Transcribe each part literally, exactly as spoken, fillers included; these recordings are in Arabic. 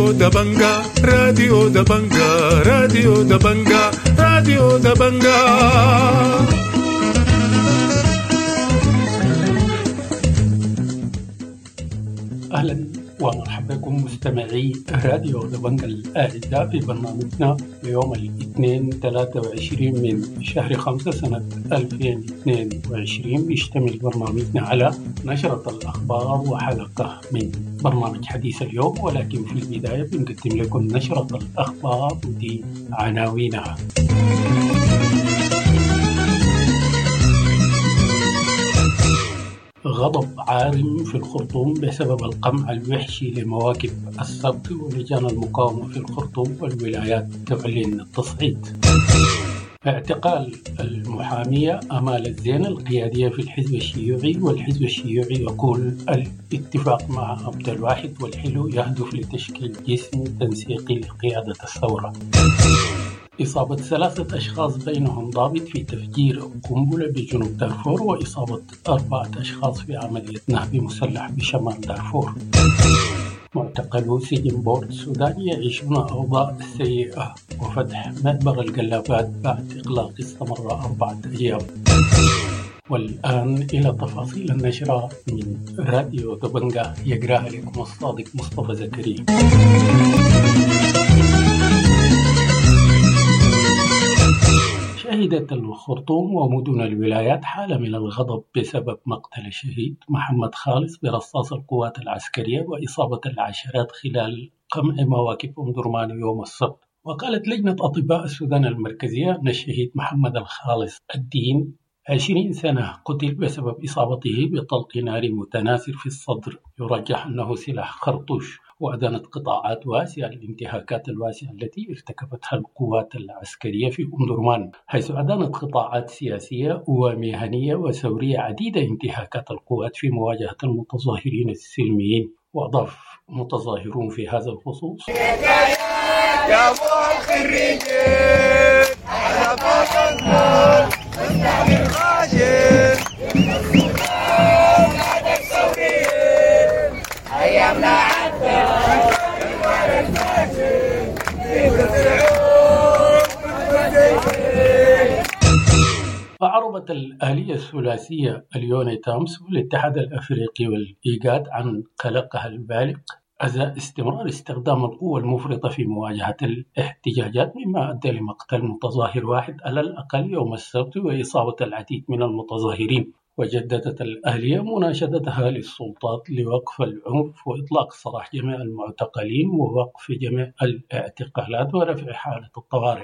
راديو دبنجا راديو دبنجا راديو دبنجا راديو دبنجا. أهلا ومرحبا بكم مستمعي راديو دبنجا الأعزاء في برنامجنا ليوم الاثنين ثلاثة وعشرين من شهر خمسة سنة ألفين واثنين وعشرين. بيشتمل برنامجنا على نشرة الأخبار وحلقة من برنامج حديث اليوم، ولكن في البداية بنقدم لكم نشرة الأخبار ودي عناوينها. غضب عارم في الخرطوم بسبب القمع الوحشي لمواكب السبت، ولجان المقاومة في الخرطوم والولايات تعلن التصعيد. اعتقال المحامية أمال الزين القيادية في الحزب الشيوعي، والحزب الشيوعي يقول الاتفاق مع عبد الواحد والحلو يهدف لتشكيل جسم تنسيقي لقيادة الثورة. إصابة ثلاثة أشخاص بينهم ضابط في تفجير قنبلة بجنوب دارفور، وإصابة أربعة أشخاص في عملية نهب مسلح بشمال دارفور. معتقلو سجن بورت السودان يعيشون أوضاع سيئة، وفتح مأبر القلابات بعد إغلاق استمر أربعة أيام. والآن إلى تفاصيل النشرة من راديو دبنجا، يقرأها لكم الصادق مصطفى زكريا. شهدت الخرطوم ومدن الولايات حالة من الغضب بسبب مقتل الشهيد محمد خالص برصاص القوات العسكرية وإصابة العشرات خلال قمع مواكب أم درمان يوم السبت. وقالت لجنة أطباء السودان المركزية أن الشهيد محمد الخالص الدين عشرين سنة قتل بسبب إصابته بطلق نار متناثر في الصدر، يرجح أنه سلاح خرطوش. وأدانت قطاعات واسعة الانتهاكات الواسعة التي ارتكبتها القوات العسكرية في أم درمان، حيث أدانت قطاعات سياسية ومهنية وثورية عديدة انتهاكات القوات في مواجهة المتظاهرين السلميين. وأضاف متظاهرون في هذا الخصوص: يا مخ الرجال على فوق النار نستعمل غاشر ولادك ثوريين أيامنا عدى الوالد فاشل في السعود. أعربت الآلية الثلاثية اليوني تامس والاتحاد الأفريقي والإيجاد عن قلقها البالغ أزاء استمرار استخدام القوة المفرطة في مواجهة الاحتجاجات، مما أدى لمقتل متظاهر واحد على الأقل يوم السبت وإصابة العديد من المتظاهرين. وجددت الآلية مناشدتها للسلطات لوقف العنف وإطلاق سراح جميع المعتقلين ووقف جميع الاعتقالات ورفع حالة الطوارئ.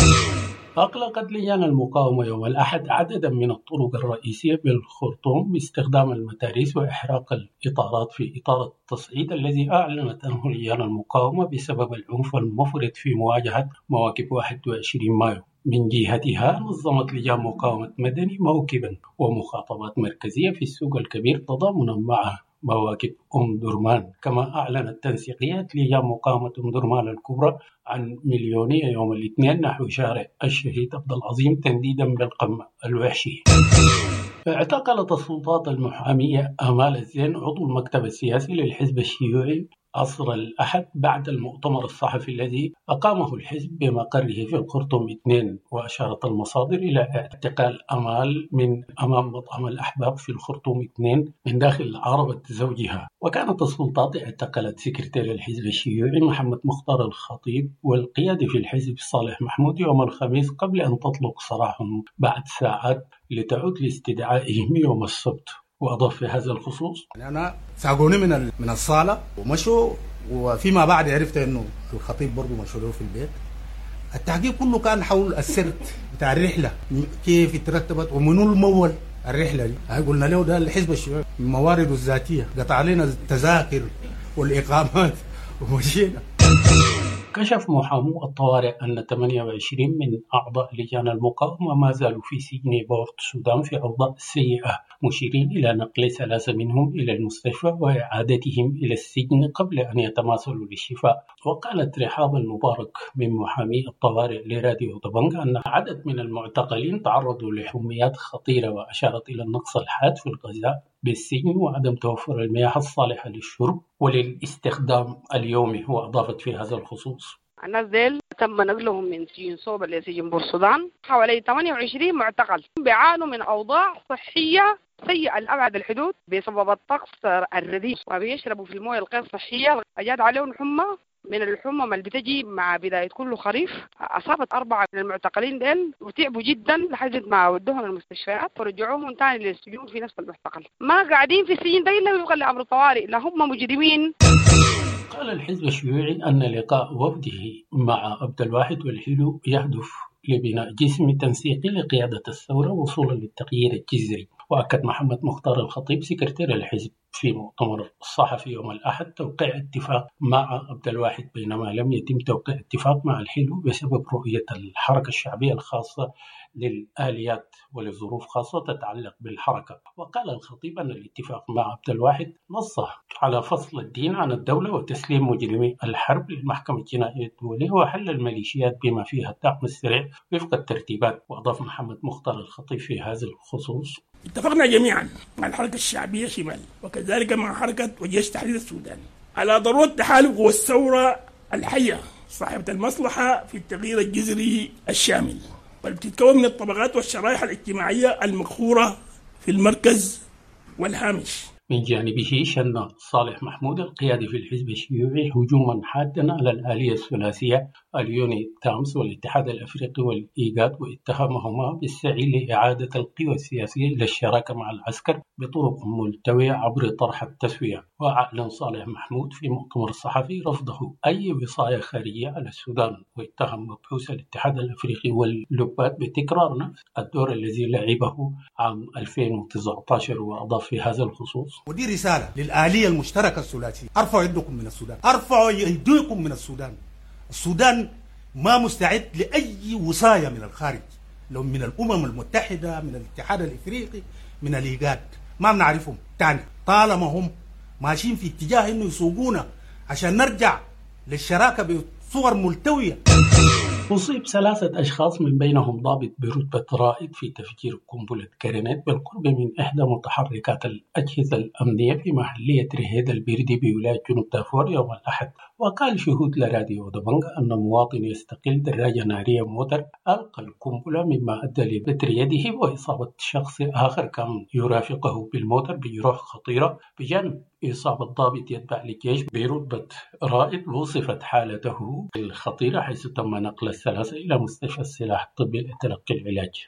أغلقت لجان المقاومة يوم الأحد عددا من الطرق الرئيسية بالخرطوم باستخدام المتاريس وإحراق الإطارات في إطار التصعيد الذي أعلنت عنه لجان المقاومة بسبب العنف المفرط في مواجهة مواكب واحد وعشرين مايو. من جهتها نظمت لجان مقاومة مدني موكبا ومخاطبات مركزية في السوق الكبير تضامنا مع مواكب أم درمان. كما أعلنت تنسيقيات لجان مقاومة أم درمان الكبرى عن مليونية يوم الاثنين نحو شارع الشهيد عبد العظيم تنديدا بالقمع الوحشي. اعتقلت السلطات المحامية آمال الزين عضو المكتب السياسي للحزب الشيوعي عصر الأحد بعد المؤتمر الصحفي الذي أقامه الحزب بمقره في الخرطوم اثنين. وأشارت المصادر إلى اعتقال أمال من أمام مطعم الأحباب في الخرطوم اثنين من داخل عربة زوجها. وكانت السلطات اعتقلت سكرتير الحزب الشيوعي محمد مختار الخطيب والقيادي في الحزب صالح محمود يوم الخميس قبل أن تطلق سراحهم بعد ساعات لتعود لاستدعائهم يوم السبت. وأضاف في هذا الخصوص: أنا ساقوني من من الصالة ومشوا، وفيما بعد عرفت إنه الخطيب برضه مشوا له في البيت. التحقيق كله كان حول السرد بتاع الرحلة، كيف اترتبت ومنو المول الرحلة دي. قلنا له ده الحزب الشيوعي من موارده الذاتية، قطع علينا التذاكر والإقامات ومشينا. كشف محامو الطوارئ أن ثمانية وعشرين من أعضاء لجان المقاومة ما زالوا في سجن بورت السودان في أوضاع سيئة، مشيرين إلى نقل ثلاثة منهم إلى المستشفى وإعادتهم إلى السجن قبل أن يتماثلوا للشفاء. وقالت رحاب المبارك من محامي الطوارئ لراديو دبنجا أن عدد من المعتقلين تعرضوا لحميات خطيرة، وأشارت إلى النقص الحاد في الغذاء بالسجن وعدم توفر المياه الصالحة للشرب وللاستخدام اليومي، وأضافت في هذا الخصوص: الناس ديل تم نقلهم من سجن صوبة لسجن بورسودان، حوالي ثمانية وعشرين معتقل بيعانوا من أوضاع صحية سيئة لأبعد الحدود بسبب الطقس الرديء، وبيشربوا في المويه الغير صحية. أجاد عليهم حمى من الحمم اللي بتجي مع بداية كل خريف. أصابت أربعة من المعتقلين ديل وتعبوا جدا لحد ما ودوهم المستشفيات ورجعوهم تاني للسجون في نفس المعتقل. ما قاعدين في السجن ده إلا ويبقى لأمر طوارئ، لا هم مجرمين. قال الحزب الشيوعي أن لقاء وفده مع عبد الواحد والحلو يهدف لبناء جسم تنسيقي لقيادة الثورة وصولا للتغيير الجذري. وأكد محمد مختار الخطيب سكرتير الحزب في مؤتمر الصحفي يوم الأحد توقيع اتفاق مع عبد الواحد، بينما لم يتم توقيع اتفاق مع الحلو بسبب رؤية الحركة الشعبية الخاصة للآليات ولظروف خاصة تتعلق بالحركة. وقال الخطيب أن الاتفاق مع عبد الواحد نص على فصل الدين عن الدولة وتسليم مجرمي الحرب للمحكمة الجنائية الدولية وحل الميليشيات بما فيها الدعم السريع وفق الترتيبات. وأضاف محمد مختار الخطيب في هذا الخصوص: اتفقنا جميعا مع الحركة الشعبية شمال وكذلك مع حركة وجيش تحرير السودان على ضرورة تحالف قوى الثورة الحية صاحبة المصلحة في التغيير الجذري الشامل، بل بتتكون من الطبقات والشرائح الاجتماعية المقهورة في المركز والهامش. من جانبه شن صالح محمود القيادي في الحزب الشيوعي هجوما حادا على الآلية الثلاثية اليوني تامس والاتحاد الأفريقي والإيجاد، واتهمهما بالسعي لإعادة القوى السياسية إلى الشراكة مع العسكر بطرق ملتوية عبر طرح التسوية. وأعلن صالح محمود في مؤتمر الصحفي رفضه أي وصاية خارجية على السودان، واتهم مبعوث الاتحاد الأفريقي واللبات بتكرار نفس الدور الذي لعبه عام ألفين وتسعة عشر. وأضاف في هذا الخصوص: ودي رسالة للآلية المشتركة الثلاثية: ارفعوا يدكم من السودان، ارفعوا ايديكم من السودان. السودان ما مستعد لأي وصاية من الخارج، لو من الأمم المتحدة، من الاتحاد الإفريقي، من الإيجاد، ما بنعرفهم تاني طالما هم ماشيين في اتجاه إنه يسوقونا عشان نرجع للشراكة بصور ملتوية. أصيب ثلاثة أشخاص من بينهم ضابط برتبة رائد في تفجير قنبلة كرينيت بالقرب من إحدى متحركات الأجهزة الأمنية في محلية رهيد البردي بولاية جنوب دارفور يوم الأحد. وقال شهود لراديو دبنجا أن مواطن يستقل دراجة نارية موتر ألقى القنبلة مما أدى لبتر يده وإصابة شخص آخر كان يرافقه بالموتر بجروح خطيرة، بجانب إصابة ضابط يتبع للجيش برتبة رائد وصفت حالته الخطيرة، حيث تم نقل الثلاثة إلى مستشفى السلاح الطبي لتلقي العلاج.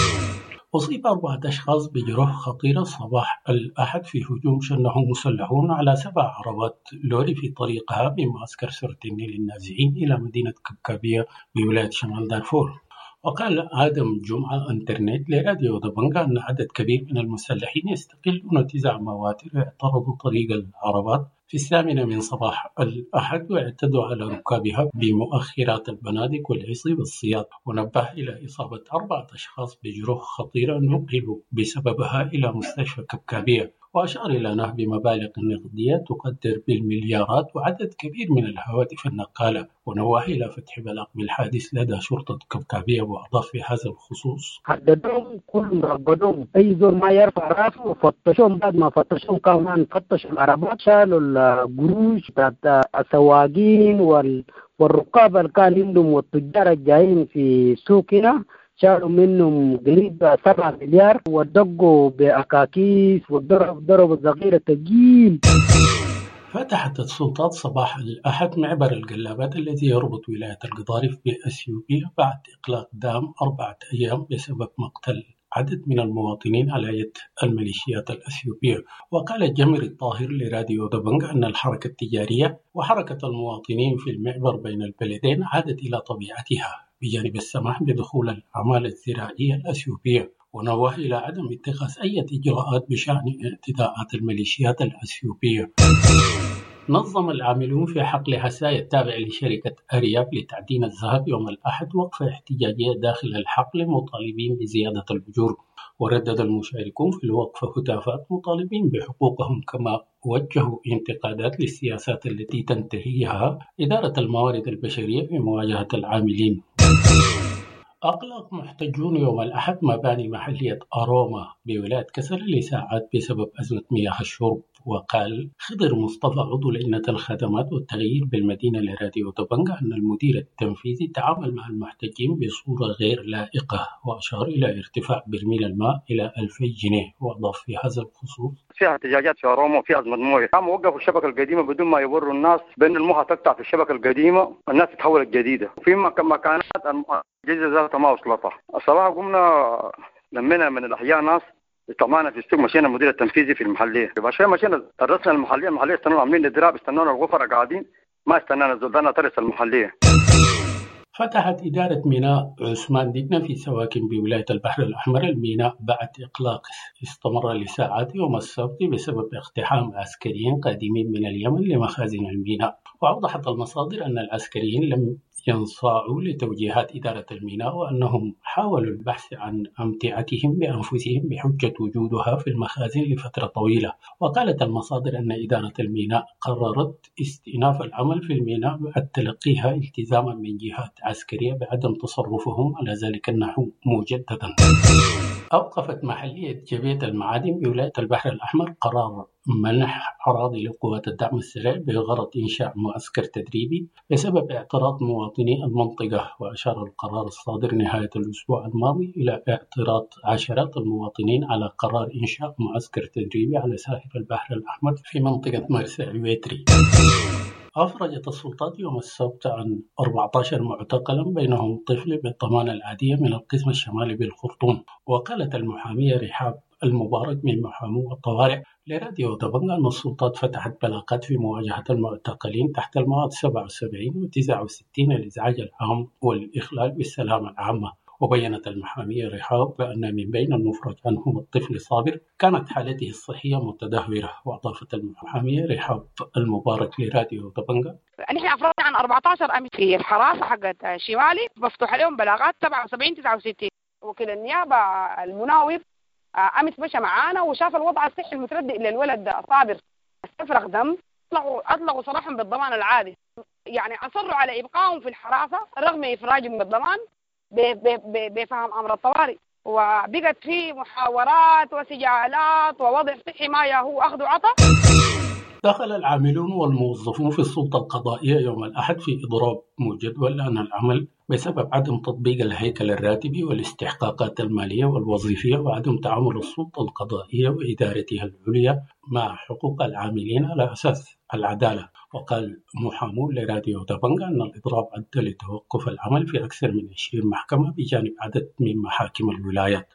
أصيب أربعة أشخاص بجروح خطيرة صباح الأحد في هجوم شنه مسلحون على سبع عربات لوري في طريقها من معسكر سرتيني للنازحين إلى مدينة كبكابية بولاية شمال دارفور. وقال آدم جمعة انترنت لراديو دبنجا أن عدد كبير من المسلحين يستقلون نتيجة مواتر واعترضوا طريق العربات في الثامنة من صباح الأحد واعتدوا على ركابها بمؤخرات البنادق والعصي والصياد، ونبه إلى إصابة أربعة أشخاص بجروح خطيرة نقلوا بسببها إلى مستشفى كبكابية. وأشار إلى نهب مبالغ نقدية تقدر بالمليارات وعدد كبير من الهواتف النقالة، ونوه إلى فتح بلاغ بالحادث لدى شرطة كبكابية. وأضاف في هذا الخصوص: حددهم كلهم رقدهم، أي زول ما يرفع راسه وفتشهم. بعد ما فتشهم كمان فتشوا العربات، شالوا القروش بتاعت السواقين والرقابة اللي كان عندهم والتجار الجايين في سوقنا، شالوا منهم قريب سبعة مليار ودقوا بأكاكيس وضربوا ضربوا الصغيرة تقيل. فتحت السلطات صباح الأحد معبر القلابات الذي يربط ولاية القضارف بأثيوبيا بعد إغلاق دام أربعة أيام بسبب مقتل عدد من المواطنين على يد الميليشيات الأثيوبية. وقال جمر الطاهر لراديو دبنجا أن الحركة التجارية وحركة المواطنين في المعبر بين البلدين عادت إلى طبيعتها بجانب السماح بدخول الأعمال الزراعية الأثيوبية، ونوه إلى عدم اتخاذ أي إجراءات بشأن اعتداءات الميليشيات الأثيوبية. نظم العاملون في حقل حسايا التابع لشركة أرياب لتعدين الذهب يوم الأحد وقفة احتجاجية داخل الحقل مطالبين بزيادة الأجور، وردد المشاركون في الوقفة هتافات مطالبين بحقوقهم، كما وجهوا انتقادات للسياسات التي تنتهيها إدارة الموارد البشرية في مواجهة العاملين. أغلق محتجون يوم الأحد مباني محلية أروما بولاية كسل لساعات بسبب أزمة مياه الشرب. وقال خضر مصطفى عضو لجنة الخدمات والتغيير بالمدينة لراديو دبنجة أن المدير التنفيذي تعامل مع المحتجين بصورة غير لائقة، وأشار إلى ارتفاع برميل الماء إلى ألفي جنيه. وأضاف في هذا الخصوص: فيها احتجاجات في أروما وفي أزمة مويه، قاموا وقفوا الشبكة القديمة بدون ما يوروا الناس بأن المويه تقطع في الشبكة القديمة والناس تتحول الجديدة، وفي مكانات الأجهزة ذاتها ما وصلتها. الصراحة قمنا لمينا من الأحياء ناس طمعنا في السوق، مشينا المدير التنفيذي في المحلية، عشان مشينا الرسل المحلية المحلية استنوا عاملين اضراب، استنونا الغفرة قاعدين ما استنانا الزلدانة ترس المحلية. فتحت إدارة ميناء عثمان ديدنا في سواكن بولاية البحر الأحمر الميناء بعد إغلاق استمر لساعات يوم السبت بسبب اقتحام عسكريين قادمين من اليمن لمخازن الميناء. وأوضحت المصادر أن العسكريين لم ينصاعوا لتوجيهات إدارة الميناء، وأنهم حاولوا البحث عن أمتعتهم بأنفسهم بحجة وجودها في المخازن لفترة طويلة. وقالت المصادر أن إدارة الميناء قررت استئناف العمل في الميناء بعد تلقيها التزاما من جهات عسكرية بعدم تصرفهم على ذلك النحو مجددا. أوقفت محلية جبية المعادن بولاية البحر الأحمر قرار منح أراضي لقوات الدعم السريع بغرض إنشاء معسكر تدريبي بسبب اعتراض مواطني المنطقة. وأشار القرار الصادر نهاية الأسبوع الماضي إلى اعتراض عشرات المواطنين على قرار إنشاء معسكر تدريبي على ساحل البحر الأحمر في منطقة مرسى عويتري. أفرجت السلطات يوم السبت عن أربعة عشر معتقلا بينهم طفل بالضمانة العادية من القسم الشمالي بالخرطوم. وقالت المحامية رحاب المبارك من محامو الطوارئ لراديو دبنجة أن السلطات فتحت بلاغات في مواجهة المعتقلين تحت المواد سبعة وسبعين و تسعة وستين الإزعاج العام والإخلال بالسلامة العامة. وبيّنت المحامية رحاب بأن من بين المفرج عنهم الطفل صابر كانت حالته الصحية متدهورة. وأضافت المحامية رحاب المبارك لراديو دبنجة: نحن أفرجنا عن أربعة عشر أمس في الحراسة حقت شمالي مفتوح عليهم بلاغات سبعة وسبعين تسعة وستين. وكيل النيابة المناوب أمس مشى معانا وشاف الوضع الصحي المتردي للولد صابر استفرغ دم، أطلقوا أطلقوا صراحهم بالضمان العادي، يعني أصروا على إبقائهم في الحراسة رغم إفراجهم بالضمان بفهم أمر الطوارئ. وبقت في محاورات وسجالات ووضع صحي ما هو أخذ وعطاء. دخل العاملون والموظفون في السلطة القضائية يوم الأحد في إضراب مجدول عن العمل بسبب عدم تطبيق الهيكل الراتبي والاستحقاقات المالية والوظيفية وعدم تعامل السلطة القضائية وإدارتها العليا مع حقوق العاملين على أساس العدالة. وقال محامون لراديو دبنجة أن الإضراب أدى لتوقف العمل في أكثر من عشرين محكمة بجانب عدد من محاكم الولايات.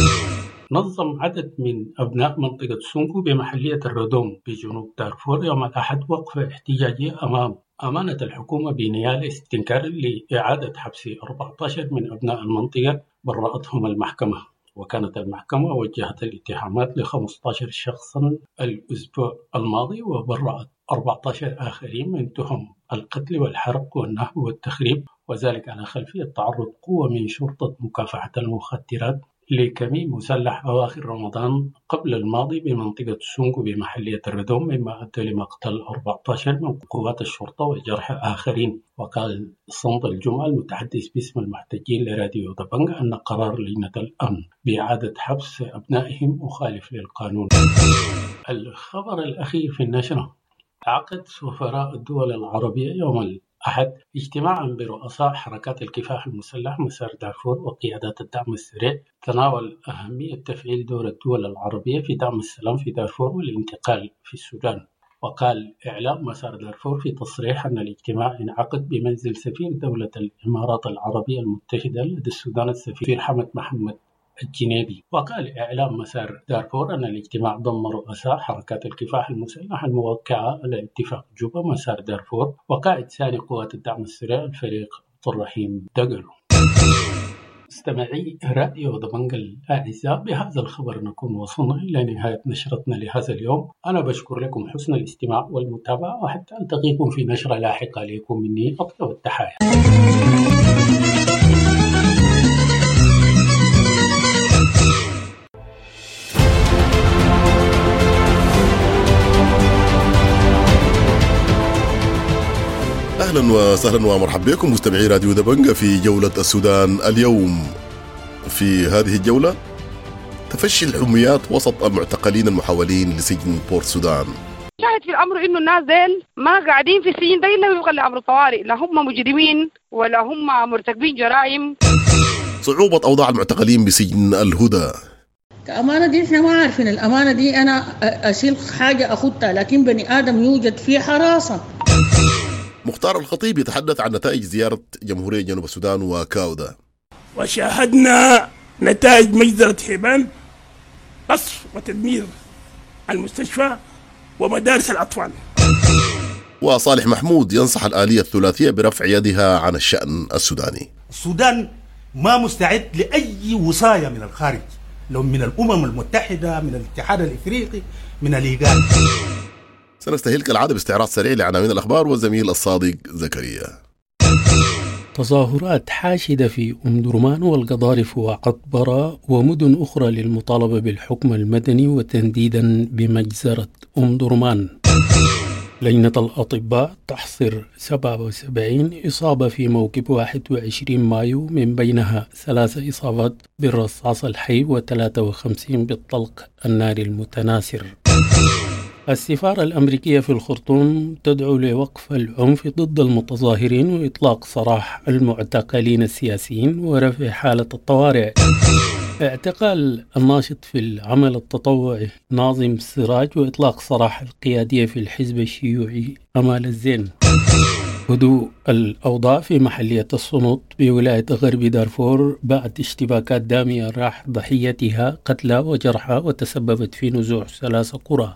نظم عدد من أبناء منطقة سونكو بمحلية الردوم بجنوب دارفور يوم الأحد وقفة احتجاجية أمام أمانة الحكومة بنيال استنكار لإعادة حبس أربعة عشر من أبناء المنطقة برأتهم المحكمة. وكانت المحكمة وجهت الاتهامات ل خمسة عشر شخصا الأسبوع الماضي وبرأت أربعة عشر آخرين من تهم القتل والحرق والنهب والتخريب، وذلك على خلفية تعرض قوة من شرطة مكافحة المخدرات لكمين مسلح أواخر رمضان قبل الماضي بمنطقة سونكو بمحلية الردوم، مما أدى لمقتل أربعة عشر من قوات الشرطة وجرح آخرين. وقال صمد الجمعة المتحدث باسم المحتجين لراديو دبنجة أن قرار لجنة الأمن بإعادة حبس أبنائهم مخالف للقانون. الخبر الأخير في النشرة: عقد سفراء الدول العربية يوم أحد اجتماعا برؤساء حركات الكفاح المسلح مسار دارفور وقيادات الدعم السريع تناول أهمية تفعيل دور الدول العربية في دعم السلام في دارفور والانتقال في السودان. وقال إعلام مسار دارفور في تصريح أن الاجتماع انعقد بمنزل سفير دولة الإمارات العربية المتحدة لدى السودان السفير حمد محمد الجنيبي. وقال إعلام مسار دارفور أن الاجتماع ضم رؤساء حركات الكفاح المسلح الموقعة على اتفاق جوبا مسار دارفور وقائد ثاني قوات الدعم السريع الفريق عبد الرحيم دقل. مستمعي راديو دبنجة الأعزاء، بهذا الخبر نكون وصلنا إلى نهاية نشرتنا لهذا اليوم. أنا بشكر لكم حسن الاستماع والمتابعة، وحتى ألتقيكم في نشرة لاحقة. لكم مني أطيب التحايا. أهلا وسهلا ومرحبا بكم مستمعي راديو دبنجة في جولة السودان اليوم. في هذه الجولة تفشي الحميات وسط المعتقلين المحولين لسجن بورت سودان. شاهد في الأمر إنه الناس ديل ما قاعدين في السجن ده إلا وفقا لأمر الطوارئ، لا هم مجرمين ولا هم مرتكبين جرائم. صعوبة أوضاع المعتقلين بسجن الهدى. الأمانة دي إحنا ما عارفين، الأمانة دي أنا أشيل حاجة أخدها، لكن بني آدم يوجد فيه حراسة. مختار الخطيب يتحدث عن نتائج زيارة جمهورية جنوب السودان وكاودا. وشاهدنا نتائج مجزرة حيبان، قصف وتدمير المستشفى ومدارس الأطفال. وصالح محمود ينصح الآلية الثلاثية برفع يدها عن الشأن السوداني. السودان ما مستعد لأي وصاية من الخارج، لو من الأمم المتحدة، من الاتحاد الإفريقي، من الإيغاد. سنستهل كالعادة باستعراض سريع لعناوين الأخبار والزميل الصادق زكريا. تظاهرات حاشدة في أم درمان والقضارف وعطبرة ومدن أخرى للمطالبة بالحكم المدني وتنديدا بمجزرة أم درمان. لجنة الأطباء تحصر سبعة وسبعين إصابة في موكب واحد وعشرين مايو، من بينها ثلاث إصابات بالرصاص الحي وثلاثة وخمسين بالطلق الناري المتناثر. السفارة الأمريكية في الخرطوم تدعو لوقف العنف ضد المتظاهرين وإطلاق سراح المعتقلين السياسيين ورفع حالة الطوارئ. اعتقال الناشط في العمل التطوعي ناظم سراج وإطلاق سراح القيادية في الحزب الشيوعي أمال الزين. هدوء الأوضاع في محلية الصنوط بولاية غرب دارفور بعد اشتباكات دامية راح ضحيتها قتلى وجرحى وتسببت في نزوع ثلاث قرى.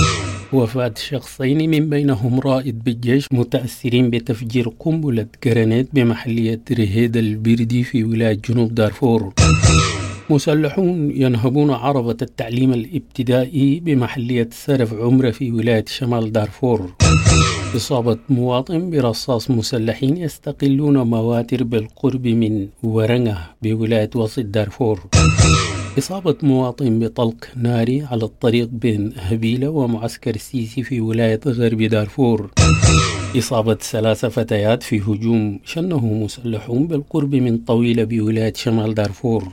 وفاة شخصين من بينهم رائد بالجيش متأثرين بتفجير قنبلة جرانيت بمحلية رهيد البردي في ولاية جنوب دارفور. مسلحون ينهبون عربة التعليم الابتدائي بمحلية سرف عمرة في ولاية شمال دارفور. إصابة مواطن برصاص مسلحين يستقلون مواتر بالقرب من ورنة بولاية وسط دارفور. إصابة مواطن بطلق ناري على الطريق بين هبيلة ومعسكر السيسي في ولاية غرب دارفور. إصابة ثلاث فتيات في هجوم شنه مسلحون بالقرب من طويلة بولاية شمال دارفور.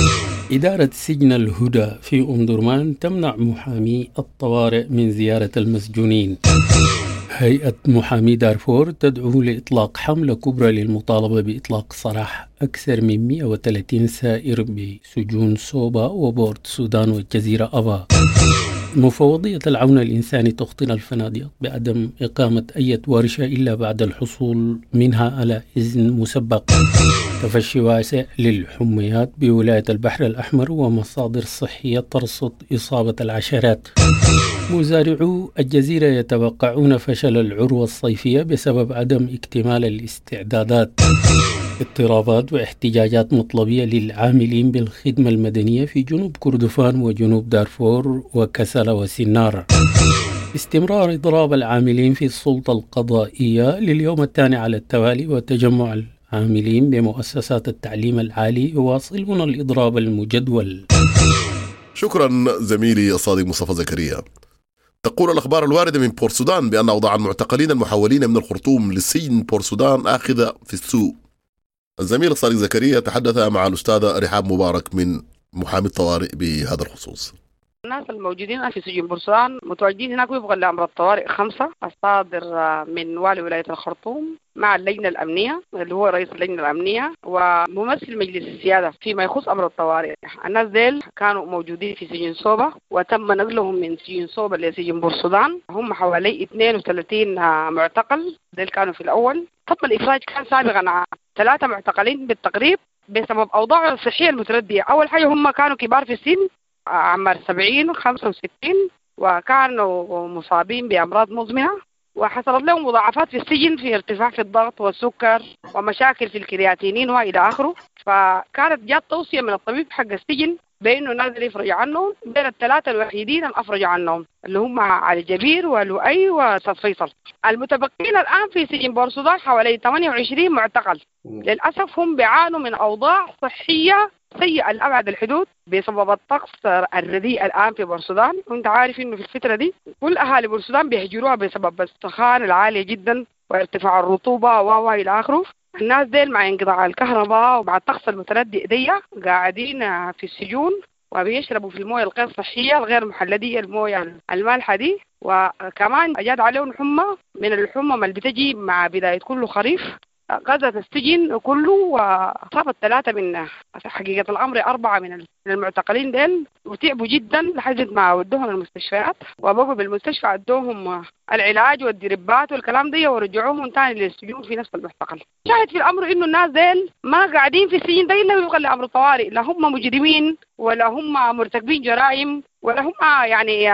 إدارة سجن الهدى في أم درمان تمنع محامي الطوارئ من زيارة المسجونين. هيئة محامي دارفور تدعو لإطلاق حملة كبرى للمطالبة بإطلاق سراح أكثر من مئة وثلاثين سائر بسجون صوبا وبورت سودان والجزيرة أبا. مفوضية العون الإنساني تخطر الفنادق بعدم إقامة أي ورشة إلا بعد الحصول منها على إذن مسبق. تفشي واسع للحميات بولاية البحر الأحمر ومصادر صحية ترصد إصابة العشرات. مزارعو الجزيرة يتوقعون فشل العروة الصيفية بسبب عدم اكتمال الاستعدادات. اضطرابات واحتجاجات مطلبية للعاملين بالخدمة المدنية في جنوب كردفان وجنوب دارفور وكسلا وسنار. استمرار إضراب العاملين في السلطة القضائية لليوم الثاني على التوالي، وتجمع العاملين بمؤسسات التعليم العالي يواصلون الإضراب المجدول. شكرا زميلي الصادق مصطفى زكريا. تقول الأخبار الواردة من بورت سودان بأن أوضاع المعتقلين المحولين من الخرطوم للسجن بورت سودان آخذة في السوء. الزميل الصادق زكريا تحدث مع الأستاذة رحاب مبارك من محامي الطوارئ بهذا الخصوص. الناس الموجودين في سجن بورت سودان متواجدين هناك وفقا لأمر الطوارئ خمسة الصادر من والي ولاية الخرطوم مع اللجنة الأمنية اللي هو رئيس اللجنة الأمنية وممثل مجلس السيادة فيما يخص أمر الطوارئ. الناس ديل كانوا موجودين في سجن صوبة وتم نقلهم من سجن صوبة لسجن بورت سودان. هم حوالي اثنين وثلاثين معتقل ديل كانوا في الأول. تم الإفراج كان سابقا عن ثلاثة معتقلين بالتقريب بسبب أوضاع الصحية المتردية. أول حاجة هم كانوا كبار في السن عمر سبعين وخمسة وستين وكانوا مصابين بأمراض مزمنة وحصلت لهم مضاعفات في السجن في ارتفاع في الضغط والسكر ومشاكل في الكرياتينين وإلى آخره. فكانت جات توصية من الطبيب حق السجن بأنه نازل يفرج عنهم. بين الثلاثة الوحيدين اللي أفرجوا عنهم اللي هم علي جبير ولؤي وأستاذ فيصل. المتبقين الآن في سجن بورت سودان حوالي ثمانية وعشرين معتقل. للأسف هم بيعانوا من أوضاع صحية سيئة لأبعد الحدود بسبب الطقس الرديء الآن في بورت سودان. وأنت عارف إنه في الفترة دي كل أهالي بورت سودان بيهجروها بسبب السخان العالية جدا وارتفاع الرطوبة و إلى آخره. الناس ديل مع انقطاع الكهرباء ومع الطقس المتردي دي قاعدين في السجون وبيشربوا في المويه الغير صحيه الغير محلديه، المويه المالحه دي، وكمان اجاد عليهم حمى من الحمم اللي بتجي مع بدايه كل خريف. غزت السجن كله وصابت ثلاثه من حقيقه الامر اربعه من المعتقلين ديل وتعبوا جدا لحد ما ودوهم المستشفيات، وبقوا بالمستشفى ادوهم العلاج والدربات والكلام ده ورجعوهم ثاني للسجون في نفس المعتقل. شاهد في الامر انه الناس ديل ما قاعدين في السجن ده الا ويبقى لامر طوارئ، لا هم مجرمين ولا هم مرتكبين جرائم ولا هم يعني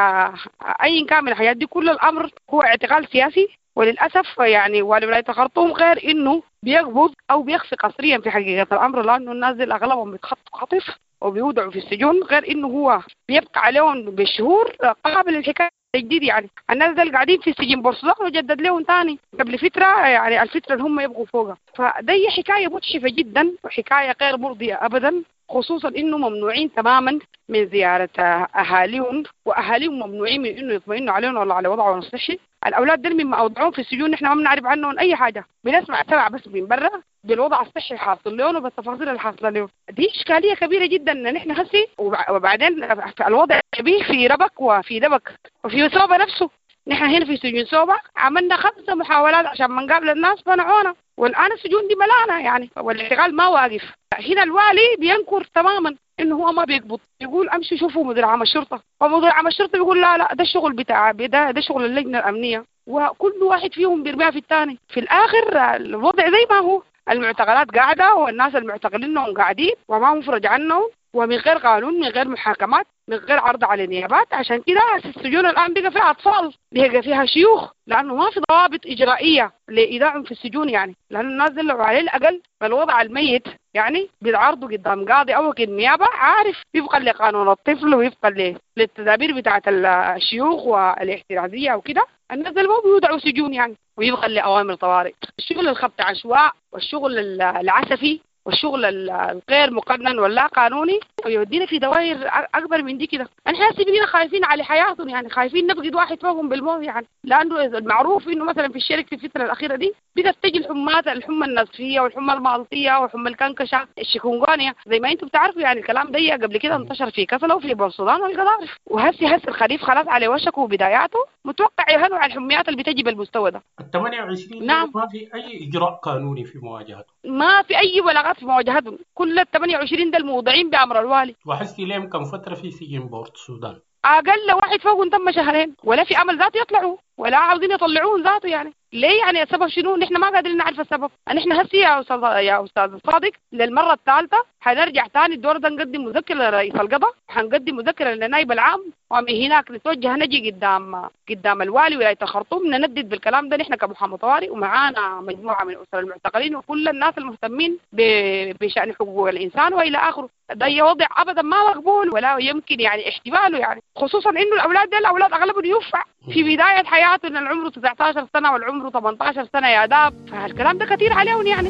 اي كان من الحاجات دي. كل الامر هو اعتقال سياسي، وللاسف يعني ولاية الخرطوم غير انه بيقبض او بيخفي قسريا في حقيقه الامر، لانه الناس دي اغلبهم بيتخطف خطف وبيودعوا في السجون، غير انه هو بيبقى عليهم بالشهور قابل للحكايه الجديد. يعني الناس دي قاعدين في السجن بورسودان وجدد لهم ثاني قبل فتره، يعني الفتره اللي هم يبقوا فوقها. فدي حكايه متشفه جدا وحكايه غير مرضيه ابدا، خصوصا انه ممنوعين تماما من زياره اهاليهم، واهاليهم ممنوعين من انه يطمئنوا عليهم ولا على وضعهم الصحي. الاولاد دول مما اوضعوهم في السجون نحن ما بنعرف عنهم اي حاجه، بنسمع تبع بس من برا بالوضع الصحي الحاصل لهم وبالتفاصيل الحاصله لهم. دي اشكاليه كبيره جدا ان نحن هسي وبعدين في الوضع به في ربك وفي دبك وفي سوبا نفسه. نحن هنا في سجون سوبا عملنا خمسه محاولات عشان ما نقابل الناس منعونا، والان السجون دي ملانه يعني والاشتغال ما واقف. هنا الوالي بينكر تماما انه هو ما بيقبض، يقول امشي شوفوا مدير عام الشرطه، ومدير عام الشرطه بيقول لا لا ده الشغل بتاع ده, ده شغل اللجنه الامنيه، وكل واحد فيهم بيرميها في الثاني. في الاخر الوضع زي ما هو، المعتقلات قاعده والناس المعتقلينهم قاعدين وما مفرج عنهم ومن غير قانون من غير محاكمات من غير عرض على نيابات. عشان كده السجون الان بقى فيها اطفال، بقى فيها شيوخ، لانه ما في ضوابط اجرائيه لايداعهم في السجون. يعني لانه الناس دي لو على الاقل بالوضع الميت يعني بيتعرضوا قدام قاضي او النيابه عارف يبقى لقانون الطفل ويبقى للتدابير بتاعه الشيوخ والاحترازيه وكده. الناس دي ما بيودعوا سجون يعني ويبقى لاوامر طوارئ. الشغل الخبط عشواء والشغل العسفي والشغل الغير مقنن ولا قانوني ويودينا في دوائر اكبر من دي كده. احنا بقينا خايفين على حياتهم، يعني خايفين نفقد واحد فوقهم بالموت، يعني لانه المعروف انه مثلا في الشركه في الفتره الاخيره دي بقت تجي الحمات الحمى النصفيه والحمى المالطيه وحمى الكنكشه الشيكونغونيا زي ما انتم بتعرفوا. يعني الكلام ده قبل كده انتشر في كسله وفي بورسودان والقضارف، وهسي هسي الخريف خلاص على وشك وبداياته متوقع يهنوا على الحميات اللي بتجي بالمستوى ده. ال ثمانية وعشرين نعم ما في اي اجراء قانوني في مواجهته، ما في اي بلاغات في مواجهتهم، كل ال ثمانية وعشرين ده الموضعين بامر الوالي. وحسي لهم كم فتره في سجن بورسودان؟ اقل واحد فوقهم تم شهرين ولا في امل ذاته يطلعوا ولا عاوزين يطلعوهم ذاته. يعني ليه؟ يعني السبب شنو؟ نحن ما قادرين نعرف السبب. نحن هسي يا استاذ يا استاذ صادق للمره الثالثه حنرجع ثاني الدور ده نقدم مذكره لرئيس القضاء، حنقدم مذكره للنائب العام، ومن هناك نتوجه نجي قدام قدام الوالي ولايه الخرطوم نندد بالكلام ده نحن كمحامي طوارئ ومعانا مجموعه من اسر المعتقلين وكل الناس المهتمين بشان حقوق الانسان والى اخره. ده وضع ابدا ما مقبول ولا يمكن يعني احتماله، يعني خصوصا انه الاولاد دي الاولاد اغلبهم يوفع في بدايه حياته ان العمر تسعة عشر سنه والعمر ثمانية عشر سنه يا داب، فالكلام ده كثير عليهم يعني.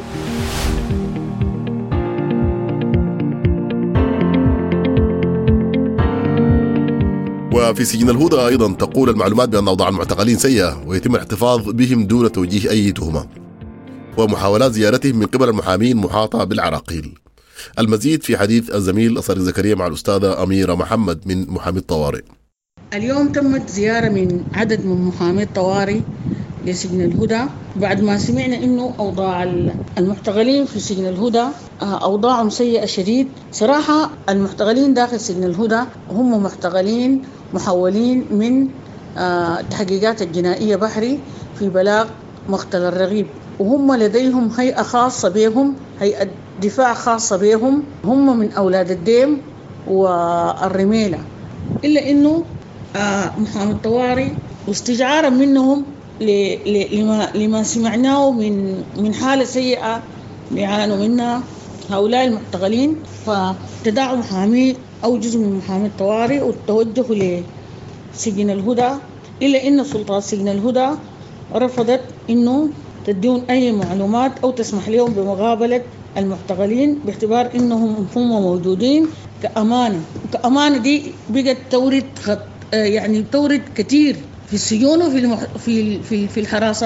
وفي سجن الهدى أيضا تقول المعلومات بأن أوضاع المعتقلين سيئة ويتم الاحتفاظ بهم دون توجيه أي تهمة، ومحاولات زيارتهم من قبل المحامين محاطة بالعراقيل. المزيد في حديث الزميل صادق زكريا مع الأستاذة أميرة محمد من محامي الطوارئ. اليوم تمت زيارة من عدد من محامي الطوارئ لسجن الهدى بعد ما سمعنا إنه أوضاع المعتقلين في سجن الهدى أوضاعهم سيئة شديد. صراحة المعتقلين داخل سجن الهدى هم معتقلين محولين من التحقيقات الجنائية بحري في بلاغ مقتل الرغيب، وهم لديهم هيئة خاصة بهم، هيئة دفاع خاصة بهم، هم من أولاد الديم والرميلة. إلا إنه محامي الطوارئ واستجعارا منهم لما لما سمعناه من من حالة سيئة يعانوا منها هؤلاء المعتقلين، فتداعوا محامي أو جزء من محامي الطوارئ والتوجه لسجن الهدى. إلا إن سلطات سجن الهدى رفضت إنه تديون أي معلومات أو تسمح لهم بمقابلة المعتقلين باعتبار إنهم هم موجودين كأمانة، وكأمانة دي بقت تورد خط يعني تورد كثير في السجون وفي المح... في في في الحراسات،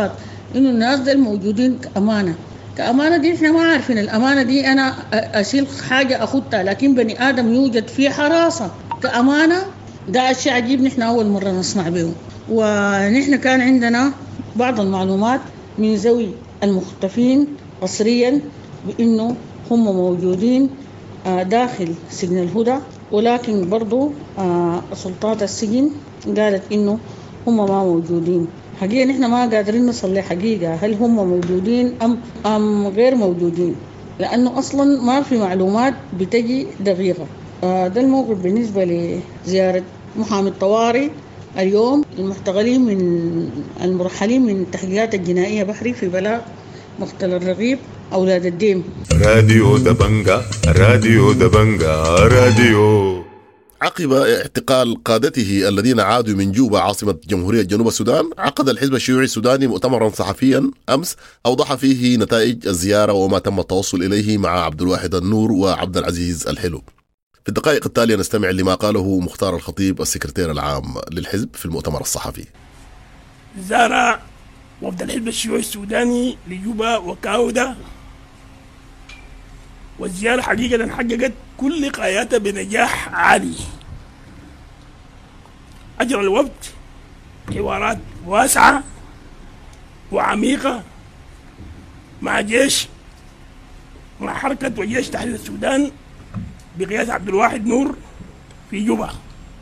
إنه الناس دي الموجودين كأمانة. كأمانة دي إحنا ما عارفين الأمانة دي أنا أشيل حاجة أخدها، لكن بني آدم يوجد فيه حراسة كأمانة، ده الشيء عجيب نحن أول مرة نسمع به. ونحن كان عندنا بعض المعلومات من ذوي المختفين قسريا بأنه هم موجودين داخل سجن الهدى، ولكن برضو سلطات السجن قالت إنه هم ما موجودين. حقيقة نحن ما قادرين نصل لحقيقة هل هم موجودين أم أم غير موجودين، لأنه أصلا ما في معلومات بتجي دقيقة. ده الموقف بالنسبة لزيارة محامي الطوارئ اليوم المحتغلين من المرحلين من التحقيقات الجنائية بحري في بلاغ مقتل الرغيب أولاد الديم. راديو دبنجا راديو دبنجا راديو. عقب اعتقال قادته الذين عادوا من جوبا عاصمة جمهورية جنوب السودان، عقد الحزب الشيوعي السوداني مؤتمرا صحفيا أمس أوضح فيه نتائج الزيارة وما تم التوصل إليه مع عبد الواحد النور وعبد العزيز الحلو. في الدقائق التالية نستمع لما قاله مختار الخطيب السكرتير العام للحزب في المؤتمر الصحفي. زار وفد الحزب الشيوعي السوداني لجوبا وكاودا، والزيارة حقيقة حققت كل لقاياتها بنجاح عالي. أجرى الوفد حوارات واسعة وعميقة مع جيش مع حركة وجيش تحرير السودان بقيادة عبد الواحد نور في جوبا.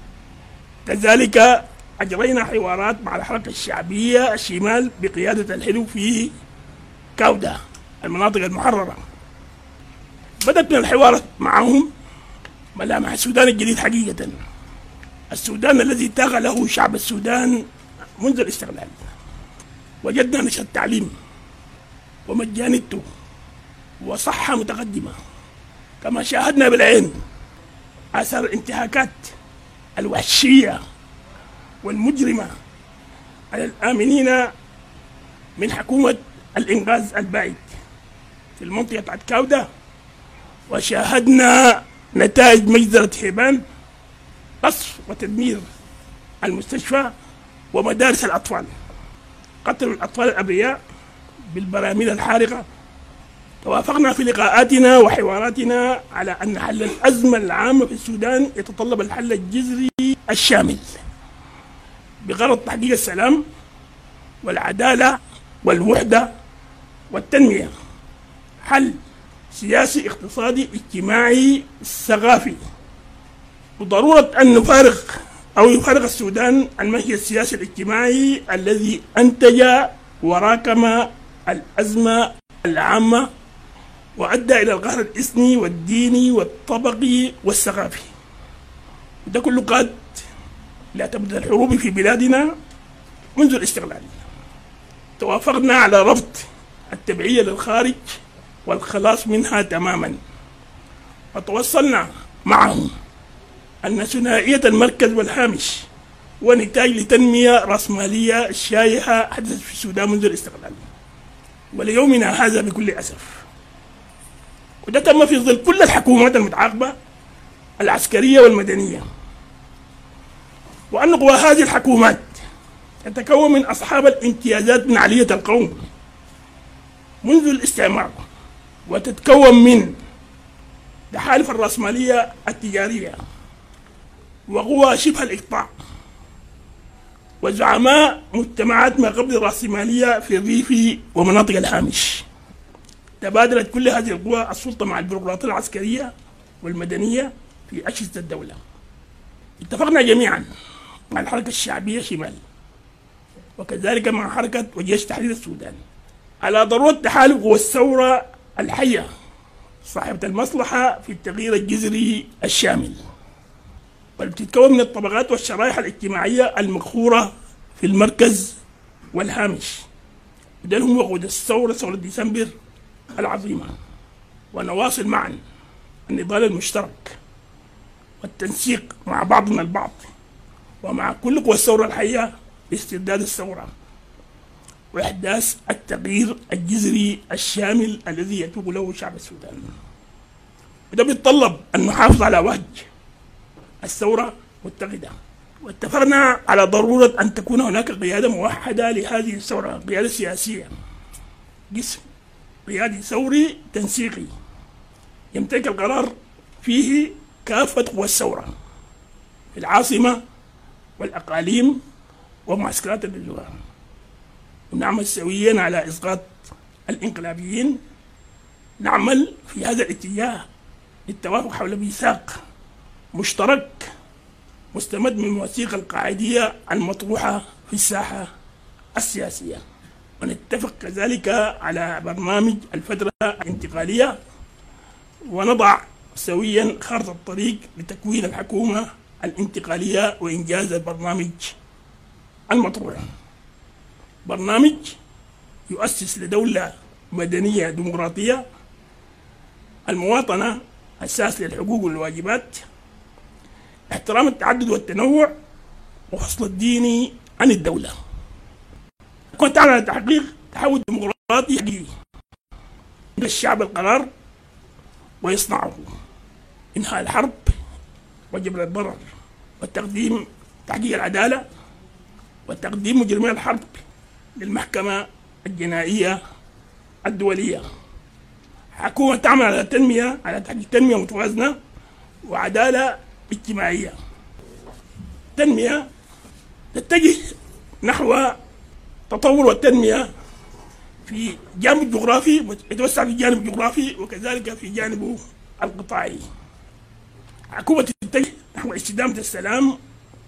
كذلك أجرينا حوارات مع الحركة الشعبية الشمال بقيادة الحلو في كاودا المناطق المحررة. بدأت من الحوارات معهم ملامح السودان الجديد حقيقة، السودان الذي تاغ له شعب السودان منذ الاستقلال. وجدنا نشر التعليم ومجانيته وصحة متقدمة، كما شاهدنا بالعين آثار الانتهاكات الوحشية والمجرمة على الآمنين من حكومة الإنقاذ البائد في المنطقة بتاعت كاودا. وشاهدنا نتائج مجزرة حيبان، قصف وتدمير المستشفى ومدارس الأطفال، قتل الأطفال الأبرياء بالبراميل الحارقة. توافقنا في لقاءاتنا وحواراتنا على أن حل الأزمة العامة في السودان يتطلب الحل الجذري الشامل بغرض تحقيق السلام والعدالة والوحدة والتنمية، حل سياسي اقتصادي اجتماعي ثقافي، وضرورة أن نفارق أو يفارق السودان المنهج السياسي الاجتماعي الذي أنتج وراكم الأزمة العامة وأدى إلى القهر الإثني والديني والطبقي والثقافي. وده كله قاد لتبدأ الحروب في بلادنا منذ الاستقلال. توافقنا على رفض التبعية للخارج والخلاص منها تماما، وتوصلنا معهم أن ثنائية المركز والهامش ونتاج لتنمية رأسمالية شائعة حدثت في السودان منذ الاستقلال وليومنا هذا بكل أسف. وده تم في ظل كل الحكومات المتعاقبة العسكرية والمدنية، وأن قوى هذه الحكومات تتكون من أصحاب الامتيازات من علية القوم منذ الاستعمار، وتتكون من تحالف الرأسمالية التجارية وقوى شبه الإقطاع وزعماء مجتمعات ما قبل الرأسمالية في الريف ومناطق الهامش. تبادلت كل هذه القوى السلطة مع البيروقراطية العسكرية والمدنية في أجهزة الدولة. اتفقنا جميعا مع الحركة الشعبية شمال وكذلك مع حركة وجيش تحرير السودان على ضرورة تحالف قوى الثورة الحية صاحبة المصلحة في التغيير الجذري الشامل، بل بتتكون من الطبقات والشرائح الاجتماعية المقهورة في المركز والهامش. وده هم وقود الثورة ثورة ديسمبر العظيمة، ونواصل معا النضال المشترك والتنسيق مع بعضنا البعض ومع كل قوى الثورة الحية لاسترداد الثورة وإحداث التغيير الجذري الشامل الذي يتوق له شعب السودان. وده بيتطلب أن نحافظ على وهج الثورة متقدة واتفقنا على ضرورة أن تكون هناك قيادة موحدة لهذه الثورة، قيادة سياسية، جسم قيادي ثوري تنسيقي يمتلك القرار فيه كافة قوى الثورة في العاصمة والأقاليم ومعسكرات اللجوء، ونعمل سويا على إسقاط الانقلابيين. نعمل في هذا الاتجاه للتوافق حول ميثاق مشترك مستمد من المواثيق القاعدية المطروحة في الساحة السياسية، ونتفق كذلك على برنامج الفترة الانتقالية، ونضع سويا خارطة الطريق لتكوين الحكومة الانتقالية وإنجاز البرنامج المطروح. برنامج يؤسس لدولة مدنية ديمقراطية، المواطنة أساس للحقوق والواجبات، احترام التعدد والتنوع، وفصل الدين عن الدولة. كنت تعمل على تحقيق تحول ديمقراطي حقيقي للشعب القرار ويصنعه، إنهاء الحرب وجبر الضرر وتقديم تحقيق العدالة وتقديم مجرمي الحرب للمحكمة الجنائية الدولية. حكومة تعمل على تنمية على تحقيق تنمية متوازنة وعدالة اجتماعية، تنمية تتجه نحو تطور والتنمية في جانب جغرافي، يتوسع في جانب جغرافي وكذلك في جانبه القطاعي. حكومة تتجه نحو استدامة السلام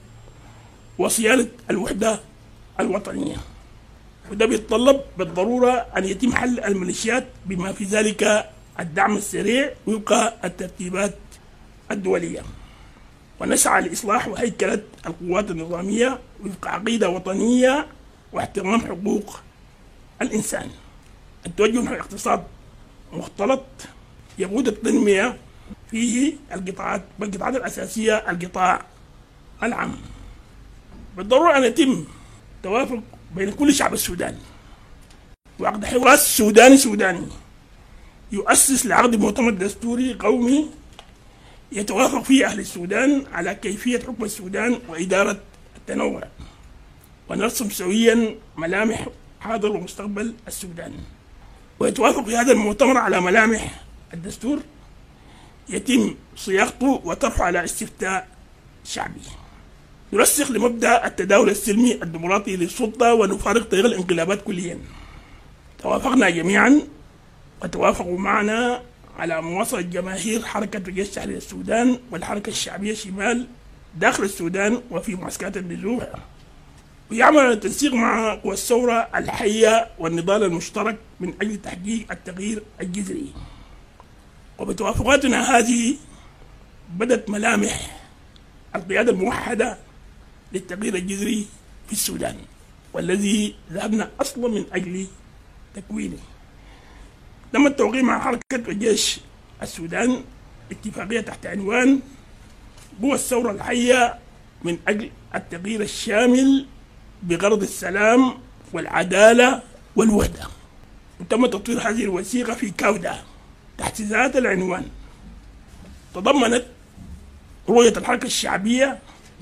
وصيانة الوحدة الوطنية، وده بيتطلب بالضرورة أن يتم حل الميليشيات بما في ذلك الدعم السريع وفق الترتيبات الدولية، ونسعى لإصلاح وهيكلة القوات النظامية وفق عقيدة وطنية واحترام حقوق الإنسان. التوجه نحو اقتصاد مختلط يقود التنمية فيه القطاعات بالقطاعات الأساسية القطاع العام. بالضرورة أن يتم توافق بين كل شعب السودان وعقد حوار سوداني سوداني يؤسس لعقد مؤتمر دستوري قومي يتوافق فيه أهل السودان على كيفية حكم السودان وإدارة التنوع، ونرسم سويا ملامح حاضر ومستقبل السودان. ويتوافق في هذا المؤتمر على ملامح الدستور يتم صياغته وطرحه على استفتاء شعبي. نرسخ لمبدأ التداول السلمي الديمقراطي للسلطة ونفارق طريق الانقلابات كليا. توافقنا جميعا وتوافقوا معنا على مواصلة جماهير حركة جيش تحرير السودان والحركة الشعبية شمال داخل السودان وفي معسكرات النزوح، ويعمل على التنسيق مع قوى الثورة الحية والنضال المشترك من أجل تحقيق التغيير الجذري. وبتوافقاتنا هذه بدت ملامح القيادة الموحدة للتغيير الجذري في السودان، والذي ذهبنا أصلا من أجل تكوينه. تم التوقيع مع حركة وجيش السودان اتفاقية تحت عنوان قوى الثورة الحية من أجل التغيير الشامل بغرض السلام والعدالة والوحدة، وتم تطوير هذه الوثيقة في كاودا تحت ذات العنوان. تضمنت رؤية الحركة الشعبية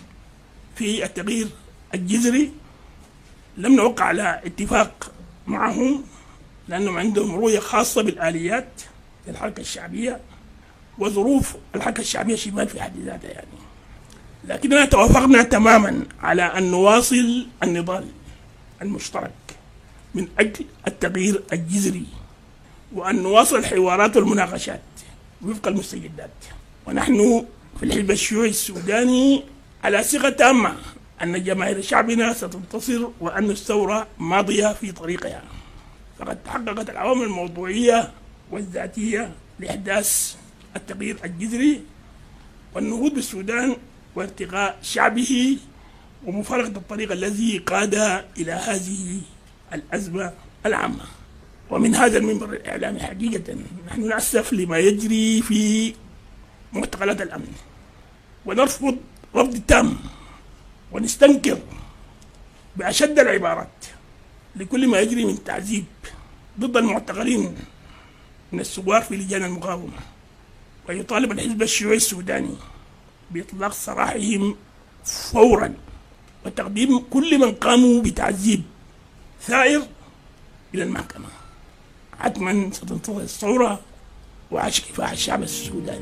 في التغيير الجذري. لم نوقع على اتفاق معهم لأنهم عندهم رؤية خاصة بالآليات للحركة الشعبية وظروف الحركة الشعبية شمال في حد ذاتها يعني، لكننا توافقنا تماما على أن نواصل النضال المشترك من أجل التغيير الجذري، وأن نواصل الحوارات والمناقشات وفق المستجدات. ونحن في الحزب الشيوعي السوداني على ثقة تامة أن جماهير شعبنا ستنتصر وأن الثورة ماضية في طريقها، فقد تحققت العوامل الموضوعية والذاتية لإحداث التغيير الجذري والنهوض بالسودان وارتقاء شعبه ومفارقة الطريق الذي قاد إلى هذه الأزمة العامة. ومن هذا المنبر الإعلامي حقيقة نحن نأسف لما يجري في معتقلات الأمن، ونرفض رفض تام ونستنكر بأشد العبارات لكل ما يجري من تعذيب ضد المعتقلين من الثوار في لجان المقاومة، ويطالب الحزب الشيوعي السوداني بإطلاق سراحهم فورا وتقديم كل من قاموا بتعذيب ثائر إلى المحكمة. حتما ستنتظر الثورة وعاش كفاح الشعب السوداني.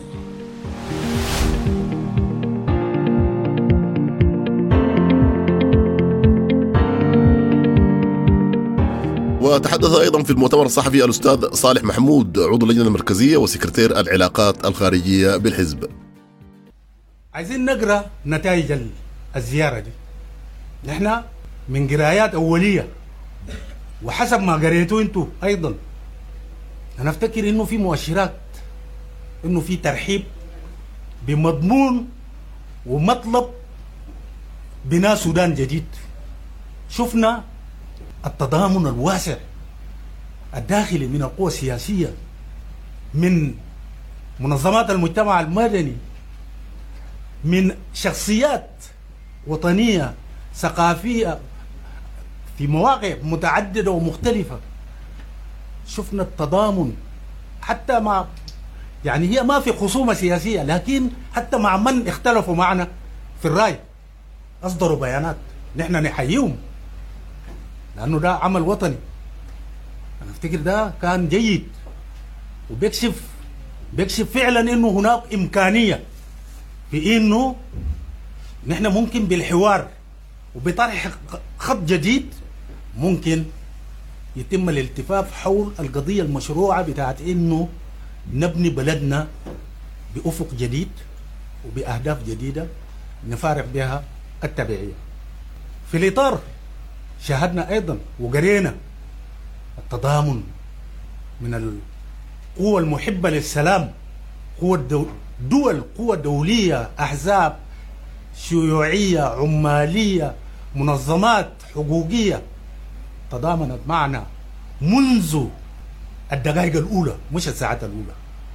وتحدث أيضا في المؤتمر الصحفي الأستاذ صالح محمود عضو اللجنة المركزية وسكرتير العلاقات الخارجية بالحزب. عايزين نقرأ نتائج الزيارة دي. نحن من قرايات أولية وحسب ما قريتوا انتوا أيضا أنا أفتكر إنه في مؤشرات إنه في ترحيب بمضمون ومطلب بناء سودان جديد. شفنا التضامن الواسع الداخلي من القوى السياسية، من منظمات المجتمع المدني، من شخصيات وطنية ثقافية في مواقع متعددة ومختلفة. شفنا التضامن حتى مع يعني هي ما في خصومة سياسية، لكن حتى مع من اختلفوا معنا في الرأي أصدروا بيانات نحن نحييهم لأنه ده عمل وطني. أنا أفتكر ده كان جيد وبيكشف بيكشف فعلا إنه هناك إمكانية في إنه نحن ممكن بالحوار وبطرح خط جديد ممكن يتم الالتفاف حول القضية المشروعة بتاعت إنه نبني بلدنا بأفق جديد وبأهداف جديدة نفارق بها التبعية. في الإطار شاهدنا أيضا وقرينا التضامن من القوى المحبة للسلام، قوى دول، قوى دولية، أحزاب شيوعية، عمالية، منظمات حقوقية تضامنت معنا منذ الدقائق الأولى، مش الساعات الأولى،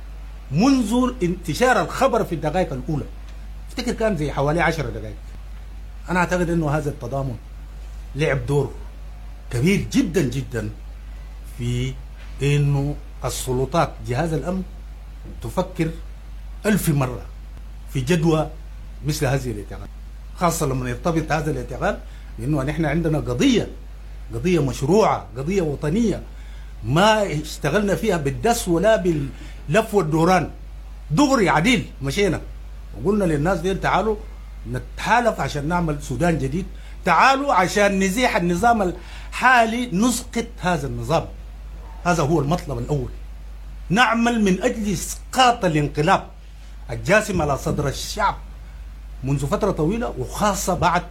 منذ انتشار الخبر في الدقائق الأولى. افتكر كان زي حوالي عشر دقائق. أنا أعتقد أنه هذا التضامن لعب دور كبير جدا جدا في أنه السلطات جهاز الأمن تفكر ألف مرة في جدوى مثل هذه الاعتقال، خاصة لما يرتبط هذا الاعتقال لأنه نحن عندنا قضية قضية مشروعة، قضية وطنية ما اشتغلنا فيها بالدس ولا باللف والدوران، دغري عديل مشينا وقلنا للناس دي تعالوا نتحالف عشان نعمل سودان جديد، تعالوا عشان نزيح النظام الحالي، نسقط هذا النظام. هذا هو المطلب الأول. نعمل من أجل إسقاط الانقلاب الجاسم على صدر الشعب منذ فترة طويلة وخاصة بعد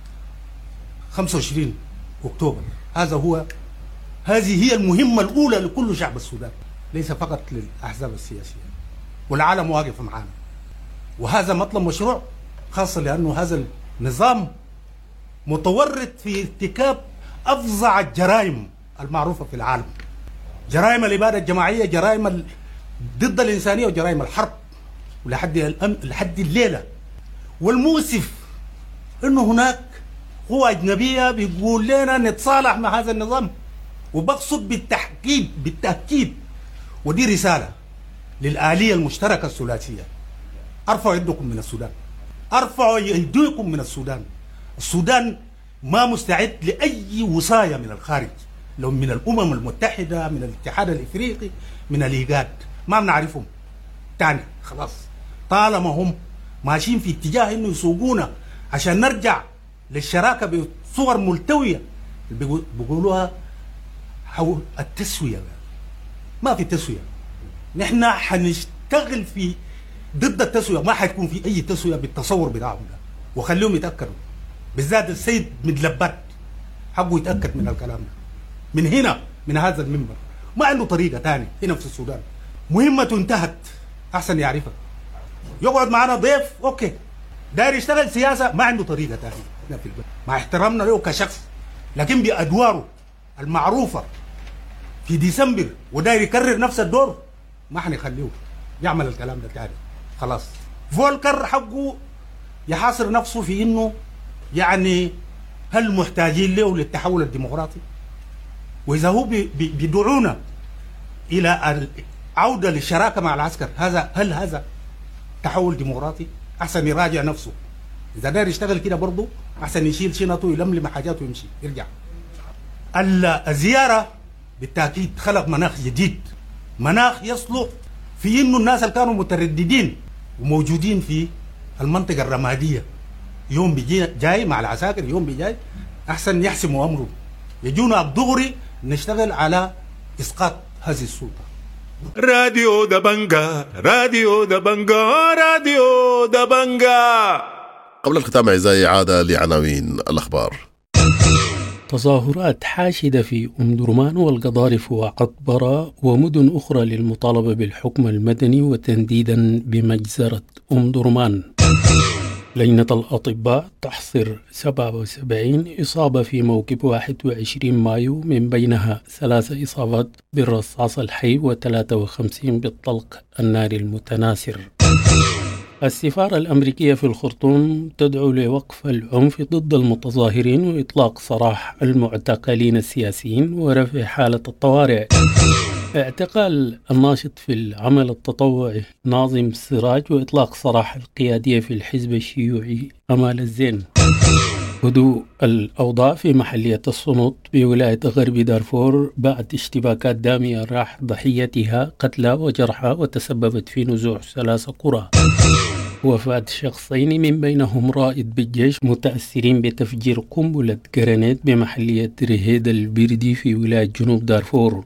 خمسة وعشرين أكتوبر. هذا هو هذه هي المهمة الأولى لكل شعب السودان، ليس فقط للأحزاب السياسية، والعالم واقف معنا. وهذا مطلب مشروع، خاصة لأنه هذا النظام متورط في ارتكاب أفظع الجرائم المعروفة في العالم، جرائم الإبادة الجماعية، جرائم ضد الإنسانية، وجرائم الحرب، ولحد الأم... لحد الليلة. والمؤسف إنه هناك قوى أجنبية بيقول لنا نتصالح مع هذا النظام، وبقصد بالتحكيد بالتأكيد، ودي رسالة للآلية المشتركة الثلاثية: ارفعوا يدكم من السودان، ارفعوا ايديكم من السودان. السودان ما مستعد لأي وصاية من الخارج، لو من الأمم المتحدة، من الاتحاد الإفريقي، من الإيجاد، ما بنعرفهم تاني خلاص. طالما هم ماشيين في اتجاه إنه يسوقونا عشان نرجع للشراكة بصور ملتوية بيقولوها حول التسوية، ما في تسوية. نحن حنشتغل في ضد التسوية، ما حيكون في أي تسوية بالتصور بتاعهم ده، وخليهم يتأكدوا، بالذات السيد مدلبات حقه يتأكد من الكلام ده من هنا، من هذا المنبر. ما عنده طريقة تاني هنا في السودان، مهمته انتهت، أحسن يعرفها. يقعد معنا ضيف أوكي، داير يشتغل سياسة، ما عنده طريقة تاني هنا في البلد، مع احترامنا له كشخص، لكن بأدواره المعروفة في ديسمبر وداير يكرر نفس الدور، ما حنخليه يعمل الكلام ده تاني خلاص. فولكر حقه يحاصر نفسه في انه يعني هل محتاجين له للتحول الديمقراطي؟ واذا هو بيدعونا الى العوده للشراكه مع العسكر، هذا هل هذا تحول ديمقراطي؟ احسن يراجع نفسه اذا داير يشتغل كده برضه احسن يشيل شنطه ويلملم حاجاته ويمشي يرجع. الزياره بالتاكيد خلق مناخ جديد، مناخ يصلح في انه الناس اللي كانوا مترددين وموجودين في المنطقه الرماديه يوم بيجي جاي مع العساكر، يوم بيجي احسن يحسموا امره، يجونا دغري نشتغل على اسقاط هذه السلطه. راديو دبنجا، راديو دبنجا، راديو دبنجا. قبل الختام أعزائي عادة لعناوين الأخبار. تظاهرات حاشدة في أم درمان والقضارف وعطبرة ومدن أخرى للمطالبة بالحكم المدني وتنديدا بمجزرة أم درمان. لجنة الأطباء تحصر سبعة وسبعين إصابة في موكب واحد وعشرين مايو، من بينها ثلاث إصابات بالرصاص الحي وثلاثة وخمسين بالطلق الناري المتناثر. السفارة الأمريكية في الخرطوم تدعو لوقف العنف ضد المتظاهرين وإطلاق سراح المعتقلين السياسيين ورفع حالة الطوارئ. اعتقال الناشط في العمل التطوعي ناظم سراج وإطلاق سراح القيادية في الحزب الشيوعي أمال الزين. هدوء الأوضاع في محلية الصنوط بولاية غرب دارفور بعد اشتباكات دامية راح ضحيتها قتلى وجرحى وتسببت في نزوع ثلاث قرى. وفاة شخصين من بينهم رائد بالجيش متأثرين بتفجير قنبلة جرانيت بمحلية رهيد البردي في ولاية جنوب دارفور.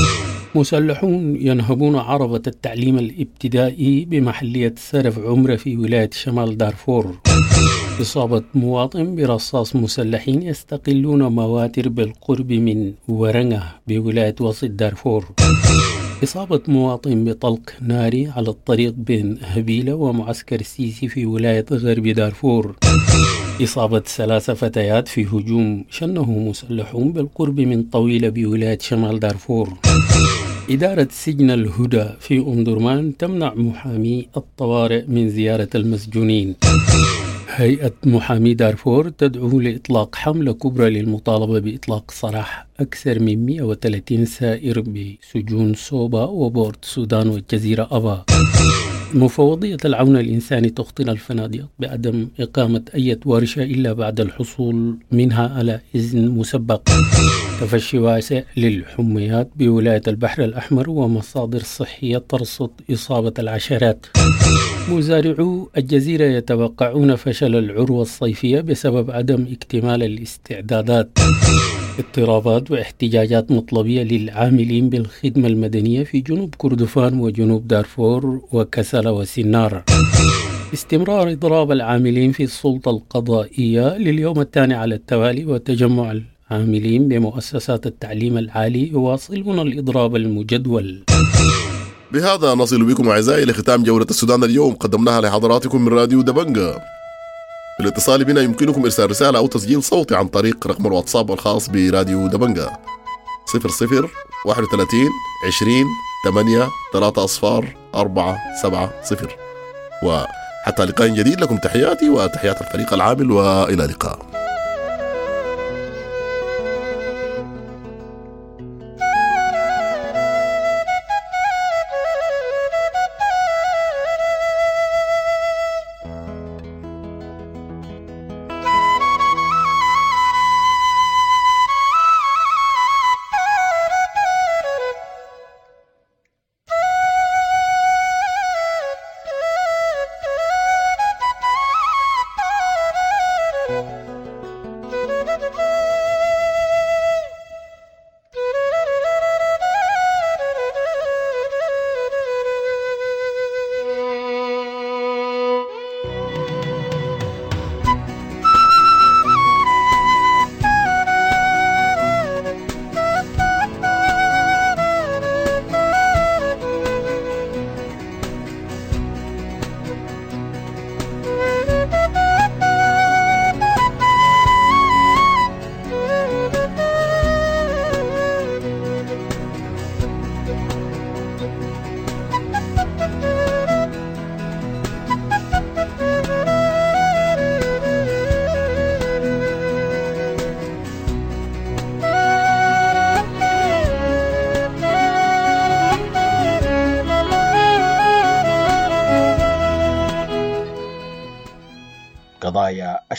مسلحون ينهبون عربة التعليم الابتدائي بمحلية سرف عمرة في ولاية شمال دارفور. إصابة مواطن برصاص مسلحين يستقلون مواتر بالقرب من ورنة بولاية وسط دارفور. إصابة مواطن بطلق ناري على الطريق بين هبيلة ومعسكر السيسي في ولاية غرب دارفور. إصابة ثلاث فتيات في هجوم شنه مسلحون بالقرب من طويلة بولاية شمال دارفور. إدارة سجن الهدى في أم درمان تمنع محامي الطوارئ من زيارة المسجونين. هيئة محامي دارفور تدعو لإطلاق حملة كبرى للمطالبة بإطلاق سراح أكثر من مئة وثلاثين سائر بسجون صوبا وبورت سودان والجزيرة أبا. مفوضية العون الإنساني تخطر الفنادق بعدم إقامة أي ورشة إلا بعد الحصول منها على إذن مسبق. تفشي واسع للحميات بولاية البحر الأحمر ومصادر صحية ترصد إصابة العشرات. مزارعو الجزيرة يتوقعون فشل العروة الصيفية بسبب عدم اكتمال الاستعدادات. اضطرابات واحتجاجات مطلبية للعاملين بالخدمة المدنية في جنوب كردفان وجنوب دارفور وكسلا وسنار. استمرار إضراب العاملين في السلطة القضائية لليوم الثاني على التوالي، وتجمع العاملين بمؤسسات التعليم العالي يواصلون الإضراب المجدول. بهذا نصل بكم أعزائي لختام جولة السودان اليوم، قدمناها لحضراتكم من راديو دبنجا. بالاتصال بنا يمكنكم إرسال رسالة أو تسجيل صوتي عن طريق رقم الواتساب الخاص براديو دبنجا صفر صفر واحد وثلاثين عشرين ثمانية ثلاثة أصفار أربعة سبعة صفر. وحتى لقاء جديد لكم تحياتي وتحيات الفريق العامل، وإلى اللقاء.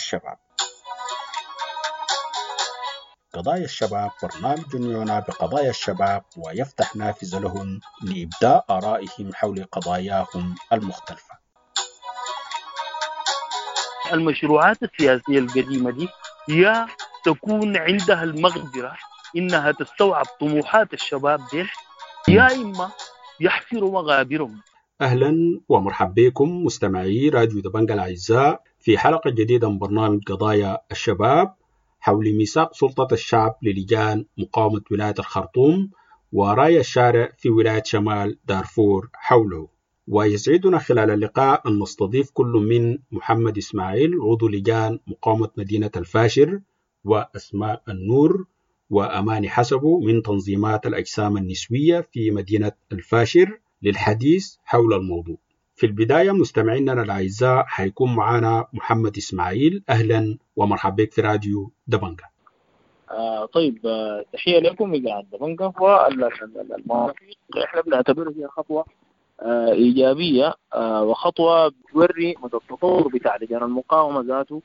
الشباب. قضايا الشباب برنامج يعنى بقضايا الشباب ويفتح نافذة لهم لإبداء آرائهم حول قضاياهم المختلفة. المشروعات السياسية القديمة دي يا تكون عندها المقدرة إنها تستوعب طموحات الشباب دي، يا إما يحفروا مغابرهم. أهلا ومرحبا بكم مستمعي راديو دبنجة الأعزاء في حلقة جديدة من برنامج قضايا الشباب حول ميثاق سلطة الشعب للجان مقاومة ولاية الخرطوم وراية الشارع في ولاية شمال دارفور حوله. ويسعدنا خلال اللقاء أن نستضيف كل من محمد إسماعيل عضو لجان مقاومة مدينة الفاشر، وأسماء النور وأماني حسبو من تنظيمات الأجسام النسوية في مدينة الفاشر للحديث حول الموضوع. في البداية مستمعينا الأعزاء حيكون معنا محمد إسماعيل. أهلا ومرحبا بك في راديو دبنجة. آه طيب، آه تحية لكم إذاعة دبنجة. والمواثيق إحنا بنعتبره هي خطوة آه إيجابية آه وخطوة بتوري مدى التطور بتاع لجان المقاومة ذاته،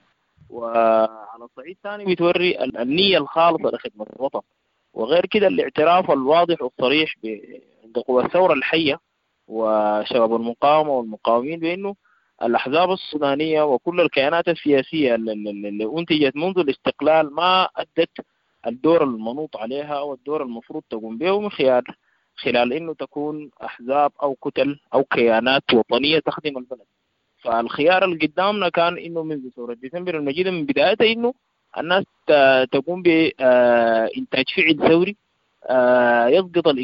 وعلى الصعيد الثاني بتوري النية الخالصة لخدمة الوطن، وغير كده الاعتراف الواضح والصريح بقوى الثورة الحية وشباب المقاومة والمقاومين بأنه الأحزاب السودانية وكل الكيانات السياسية اللي أنتجت منذ الاستقلال ما أدت الدور المنوط عليها أو الدور المفروض تقوم به من خلال خلال أنه تكون أحزاب أو كتل أو كيانات وطنية تخدم البلد. فالخيار اللي قدامنا كان إنه من ثورة ديسمبر المجيدة من بدايتها إنه الناس تقوم بإنتاج فعل ثوري يضبط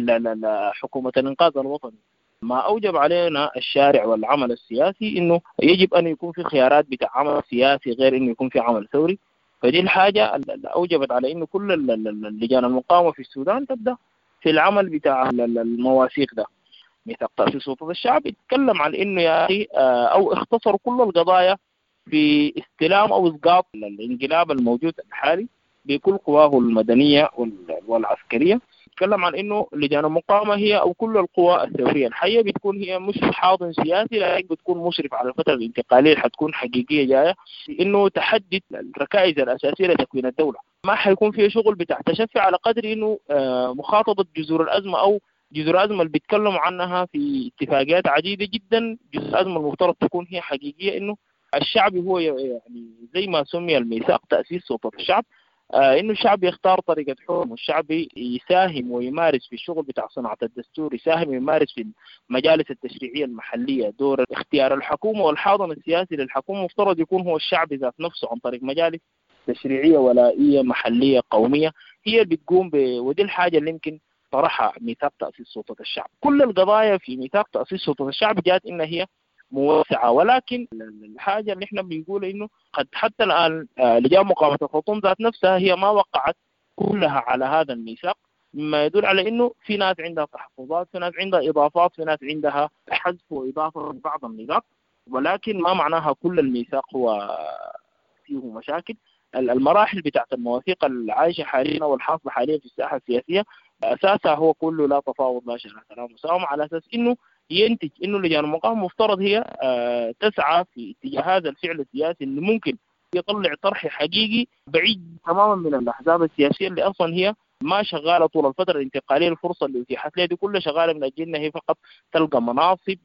حكومة الإنقاذ الوطني. ما أوجب علينا الشارع والعمل السياسي إنه يجب أن يكون في خيارات بتاع عمل سياسي غير إنه يكون في عمل ثوري. فدي الحاجة اللي أوجبت على إنه كل اللجان المقاومة في السودان تبدأ في العمل بتاع المواثيق ده. ميثاق تأسيس سلطة الشعب يتكلم عن إنه يا أخي أو اختصر كل القضايا في استلام أو إسقاط الانقلاب الموجود الحالي بكل قواه المدنية والعسكرية. يتكلم عن إنه لجان المقاومة هي أو كل القوى الثورية الحية بتكون هي مش حاضن سياسي، لكن بتكون مشرف على الفترة الانتقالية اللي حتكون حقيقية جاية، إنه تحدد الركائز الأساسية لتكوين الدولة. ما حيكون فيه شغل بتاع تشفي على قدر إنه مخاطبة جذور الأزمة أو جذور الأزمة اللي بيتكلموا عنها في اتفاقيات عديدة جدا. جذور الأزمة المفترض تكون هي حقيقية، إنه الشعب هو يعني زي ما سمي الميثاق تأسيس سلطة الشعب، آه إنه الشعب يختار طريقة حكم، والشعب يساهم ويمارس في الشغل بتاع صناعة الدستور، يساهم ويمارس في المجالس التشريعية المحلية. دور اختيار الحكومة والحاضن السياسي للحكومة مفترض يكون هو الشعب ذات نفسه عن طريق مجالس تشريعية ولائية محلية قومية هي اللي بتقوم ب... ودي الحاجة اللي يمكن طرحها ميثاق تأسيس سلطة الشعب. كل القضايا في ميثاق تأسيس سلطة الشعب جاءت إنها هي موسعة، ولكن الحاجة اللي احنا بنقول إنه قد حتى الآن لجان مقاومة الخرطوم ذات نفسها هي ما وقعت كلها على هذا الميثاق، مما يدل على إنه في ناس عندها تحفظات، في ناس عندها إضافات، في ناس عندها حذف وإضافة لبعض النقاط، ولكن ما معناها كل الميثاق هو فيه مشاكل. المراحل بتاعت المواثيق العايشة حاليا والحاصلة حاليا في الساحة السياسية أساسها هو كله لا تفاوض لا شرع سلام وسلام، على أساس إنه ينتج إنه لجان المقاومة مفترض هي آه تسعى في اتجاه هذا الفعل السياسي اللي ممكن يطلع طرح حقيقي بعيد تماما من الأحزاب السياسية اللي أصلا هي ما شغالة طول الفترة الانتقالية. الفرصة اللي اتيحت لها دي كلها شغالة من أجلنا هي فقط تلقى مناصب،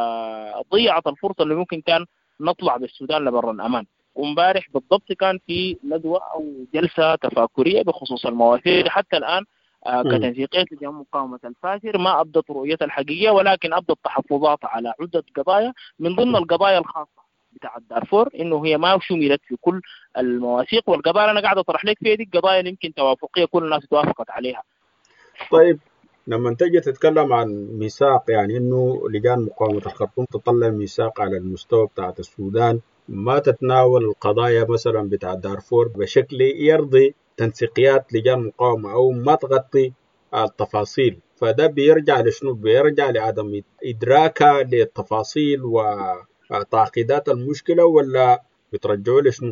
وضيعت الفرصة اللي ممكن كان نطلع بالسودان لبر الأمان. ومبارح بالضبط كان في ندوة أو جلسة تفاكرية بخصوص المواثيق. حتى الآن آه كتنسيقية لجان مقاومة الفاشر ما أبدت رؤيتها الحقيقية، ولكن أبدت تحفظات على عدة قضايا من ضمن القضايا الخاصة بتاع دارفور، إنه هي ما شملت في كل المواثيق. والقضايا أنا قاعد أطرح لك فيها دي القضايا اللي يمكن توافقية كل الناس توافقت عليها. طيب لما تجي تتكلم عن ميثاق، يعني إنه لجان مقاومة الخرطوم تطلع ميثاق على المستوى بتاع السودان ما تتناول القضايا مثلا بتاع دارفور بشكل يرضي تنسيقيات لجان مقاومة أو ما تغطي التفاصيل، فده بيرجع لشنو؟ بيرجع لعدم إدراكها للتفاصيل وتعقيدات المشكلة، ولا بترجعوا لشنو؟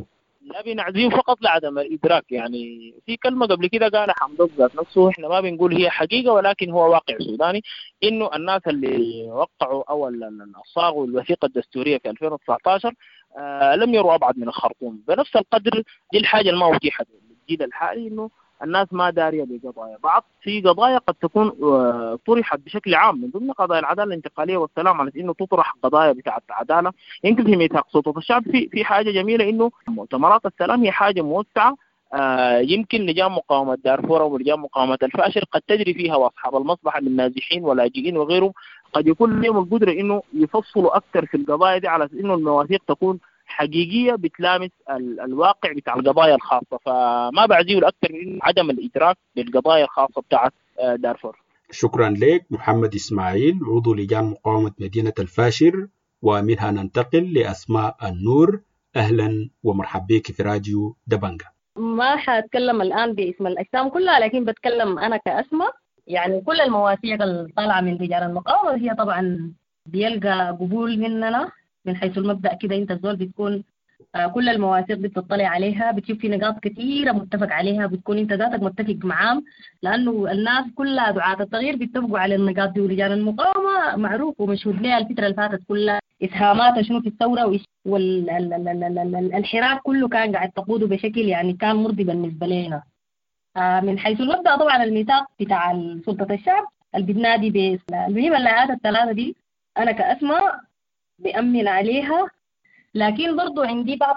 لا بنعزيه فقط لعدم الإدراك. يعني في كلمة قبل كده قال حمد ذات نفسه، إحنا ما بنقول هي حقيقة ولكن هو واقع سوداني، إنه الناس اللي وقعوا أو صاغوا الوثيقة الدستورية في ألفين وتسعة عشر آه لم يروا أبعد من الخرطوم بنفس القدر. دي الحاجة اللي ما أتيحت الجيل الحالي، إنه الناس ما دارية بقضايا بعض. في قضايا قد تكون آه طرحت بشكل عام من ضمن قضايا العدالة الانتقالية والسلام، على إنه تطرح قضايا بتاعة عدالة. يمكن في ميثاق سلطة الشعب في في حاجة جميلة، إنه مؤتمرات السلام هي حاجة موسعة. آه يمكن لجان مقاومة دارفور أو لجان مقاومة الفاشر قد تجري فيها، وأصحاب المصلحة من نازحين ولاجئين وغيرهم قد يكون لهم القدرة إنه يفصلوا أكثر في القضايا دي، على إنه المواثيق تكون حقيقية بتلامس ال الواقع بتاع القضايا الخاصة. فما بعزيه الأكثر من عدم الإدراك بالقضايا الخاصة بتاعت آه دارفور. شكرا لك محمد إسماعيل، عضو لجان مقاومة مدينة الفاشر. ومنها ننتقل لأسماء النور. أهلا ومرحبا بك في راديو دبنجة. ما حاتكلم الآن باسم الأجسام كلها، لكن بتكلم أنا كأسماء. يعني كل المواثيق الطالعة من رجال المقاومة هي طبعا بيلقى قبول مننا من حيث المبدأ كده. أنت الزول بتكون آه كل المواثيق بتطلع عليها، بتشوف في نقاط كثيرة متفق عليها، بتكون أنت ذاتك متفق معاهم، لأنه الناس كلها دعاة التغيير بيتفقوا على النقاط دي. ورجال المقاومة معروف ومشهود لها الفترة اللي فاتت كلها إسهاماتها شنو في الثورة، والحراك كله كان قاعد تقوده بشكل يعني كان مرضي بالنسبة لنا. آه من حيث المبدأ طبعا الميثاق بتاع سلطة الشعب اللي بتنادي باسم المهم اللايات الثلاثة دي أنا كأسماء بأمن عليها. لكن برضو عندي بعض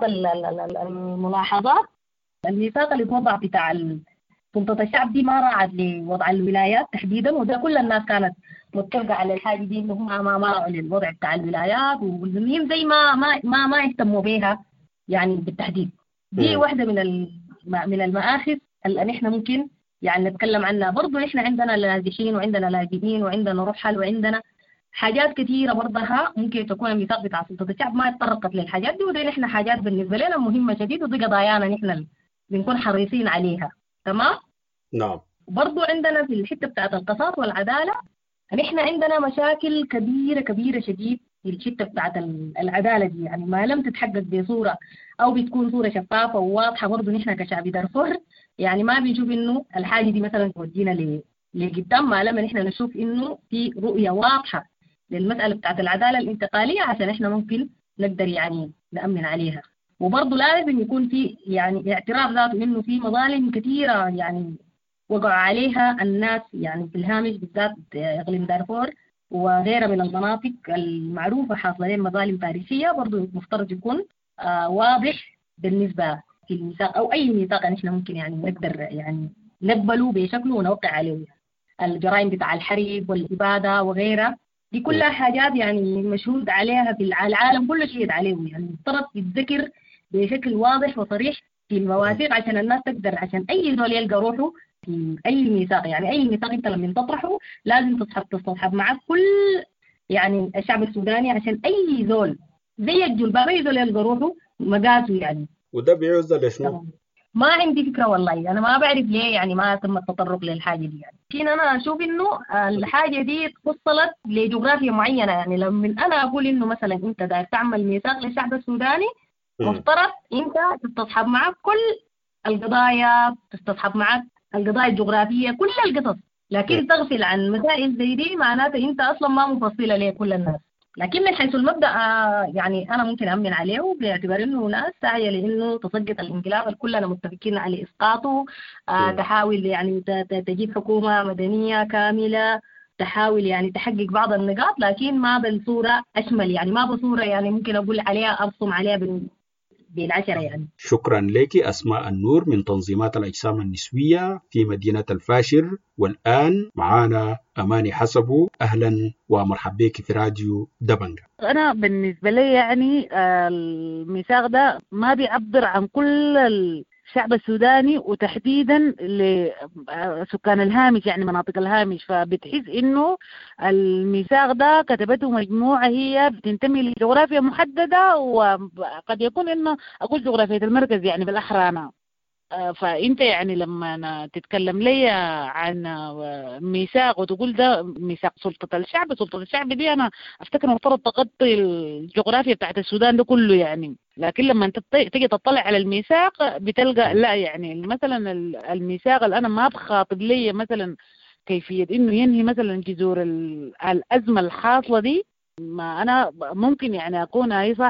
الملاحظات. الميثاق اللي توضع بتاع سلطة الشعب دي ما راعت لوضع الولايات تحديدا، وده كل الناس كانت متفقة على الحاجة دي، إنه هم ما ما راعوا للوضع بتاع الولايات، والمهم زي ما ما ما ما يهتموا بها يعني بالتحديد. دي واحدة من من المآخذ اللي نحن ممكن يعني نتكلم عنها. برضو نحن عندنا لاجئين وعندنا لاجئين وعندنا رحل وعندنا حاجات كثيرة برضها ممكن تكون الميثاق بتاع سلطة الشعب ما اتطرقت للحاجات دي، ودي نحن حاجات بالنسبة لنا مهمة شديد، ودي قضايانا نحن بنكون حريصين عليها. تمام؟ نعم. برضو عندنا في الحتة بتاعت القصاص والعدالة نحن عندنا مشاكل كبيرة كبيرة شديد في الحتة بتاعت العدالة دي. يعني ما لم تتحقق بصورة أو بتكون صورة شفافة وواضحة. برضو نحن كشعب دارفور يعني ما بنشوف إنه الحاجة دي مثلا تودينا لقدام، ما لما نحن نشوف إنه في رؤية واضحة للمسألة بتاعت العدالة الانتقالية عشان إحنا ممكن نقدر يعني نأمن عليها. وبرضو لازم يكون في يعني اعتراف ذاته إنه في مظالم كثيرة يعني وقع عليها الناس يعني في الهامش، بالذات إقليم دارفور وغيرها من المناطق المعروفة حاصلة لهم مظالم تاريخية. برضو مفترض يكون آه واضح بالنسبة في الميثاق أو أي ميثاق إحنا ممكن يعني نقدر يعني نقبله بشكله ونوقع عليه. الجرائم بتاع الحرب والإبادة وغيرها دي كلها حاجات يعني مشهود عليها في العالم كله شهد عليه، يعني مفترض يتذكر بشكل واضح وصريح في المواثيق عشان الناس تقدر، عشان أي زول يلقى روحه في أي ميثاق. يعني أي ميثاق أنت لما تطرحه لازم تصحب تصحب معك كل يعني الشعب السوداني، عشان أي زول زي الجلباب أي زول يلقى روحه مقاسه يعني. وده بيعوز لشنو؟ ما عندي فكرة والله، أنا ما بعرف ليه يعني ما تم التطرق للحاجة دي. يعني لكن أنا أشوف إنه الحاجة دي تفصلت لجغرافيا معينة. يعني لما أنا أقول إنه مثلا أنت داير تعمل ميثاق للشعب السوداني مفترض أنت تستصحب معك كل القضايا، تستصحب معك القضايا الجغرافية، كل القصص. لكن تغفل عن مسائل زي دي معناته أنت أصلا ما مفصلة لكل الناس. لكن من حيث المبدأ يعني أنا ممكن أمن عليه باعتبار إنه ناس ساعية لإنه تسقط الانقلاب كلنا متفقين على إسقاطه. آه تحاول يعني تجيب حكومة مدنية كاملة، تحاول يعني تحقق بعض النقاط، لكن ما بالصورة أشمل، يعني ما بصورة يعني ممكن أقول عليها أرسم عليها بالعشرة يعني. شكرا لك أسماء النور من تنظيمات الأجسام النسوية في مدينة الفاشر. والآن معانا أماني حسبو. أهلا ومرحبا بك في راديو دبنجة. أنا بالنسبة لي يعني الميثاق ده ما بيعبر عن كل الشعب السوداني وتحديدا لسكان الهامش يعني مناطق الهامش، فبتحس إنه الميثاق ده كتبته مجموعة هي بتنتمي لجغرافيا محددة، وقد يكون إنه أقول جغرافية المركز يعني بالأحرى أنا فأنت يعني لما تتكلم لي عن ميثاق وتقول ده ميثاق سلطة الشعب، سلطة الشعب دي أنا أفتكر المفترض تغطي الجغرافيا بتاعت السودان ده كله يعني. لكن لما أنت تيجي تطلع على الميثاق بتلقى لا، يعني مثلا الميثاق اللي أنا ما بخاطب لي مثلا كيفية إنه ينهي مثلا جذور الأزمة الحاصلة دي. ما أنا ممكن يعني أكون أي صح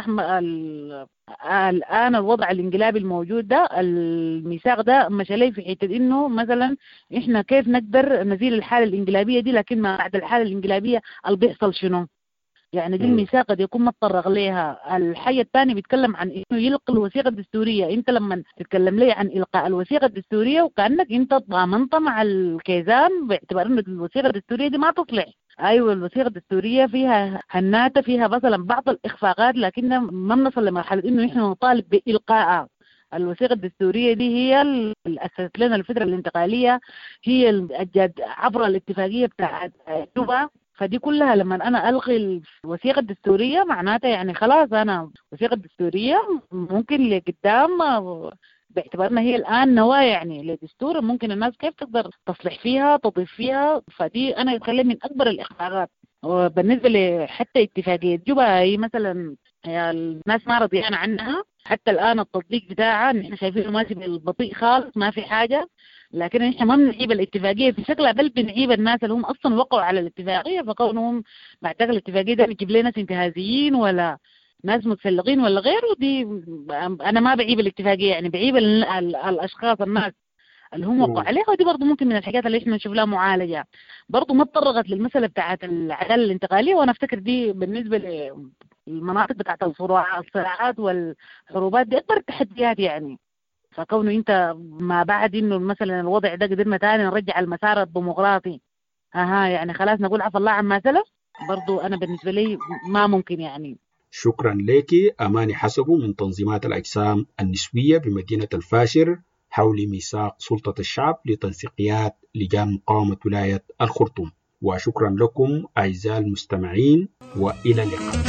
الآن الوضع الانقلابي الموجود ده، الميثاق ده مش لي في حتة إنه مثلا إحنا كيف نقدر نزيل الحالة الانقلابية دي، لكن ما بعد الحالة الانقلابية اللي بيحصل شنو يعني. دي الميثاق قد يكون متطرق ليها. الحاجة الثانية بيتكلم عن إنه يلقي الوثيقة الدستورية. أنت لما تتكلم لي عن إلقاء الوثيقة الدستورية وكأنك أنت ضامنت مع الكيزان باعتبار إنه الوثيقة الدستورية دي ما تصلح. أيوة الوثيقة الدستورية فيها هناتة، فيها مثلا بعض الإخفاقات، لكن ما بنصل لمرحلة إنه إحنا نطالب بإلقائها. الوثيقة الدستورية دي هي اللي أسست لنا الفترة الانتقالية، هي الجد عبر الاتفاقية بتاعت جوبا. فدي كلها لما أنا ألغي الوثيقة الدستورية معناتها يعني خلاص أنا الوثيقة الدستورية ممكن لقدام باعتبارنا هي الآن نواة يعني لدستور، ممكن الناس كيف تقدر تصلح فيها تضيف فيها. فدي أنا أتكلم من أكبر الإخفاقات. وبالنسبة لحتى اتفاقية جوبا هي مثلا الناس ما رضيان عنها حتى الآن، التطبيق بتاعها نحن شايفينه ماشي بالبطيء خالص، ما في حاجة. لكن نحن ما بنعيب الاتفاقية في شكلها، بل بنعيب الناس اللي هم أصلا وقعوا على الاتفاقية، فكونهم بعتقد الاتفاقية ده بيجيب لنا ناس انتهازيين ولا ناس متسلقين ولا غيره. دي أنا ما بعيب الاتفاقية، يعني بعيب الأشخاص الناس اللي هم وقعوا عليها. ودي برضو ممكن من الحاجات اللي احنا نشوف لها معالجة. برضو ما تطرقت للمسألة بتاعت العدالة الانتقالية، وأنا أفتكر دي بالنسبة للمناطق بتاعت الصراعات والحروبات دي أكبر التحديات يعني. فكونه انت ما بعد انه مثلا الوضع ده قدرنا تاني نرجع المسار الديمقراطي اها يعني خلاص نقول عفى الله عما سلف، برضو انا بالنسبه لي ما ممكن يعني. شكرا لك أماني حسبو من تنظيمات الأجسام النسوية بمدينة الفاشر حول ميثاق سلطة الشعب لتنسيقيات لجان مقاومة ولاية الخرطوم. وشكرا لكم أعزائي المستمعين وإلى اللقاء.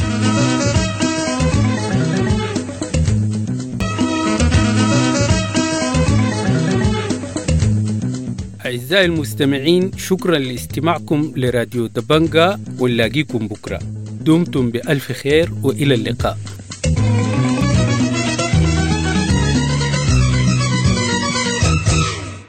أعزائي المستمعين، شكرا لاستماعكم لراديو دبنجا، ونلاقيكم بكرة. دمتم بألف خير وإلى اللقاء.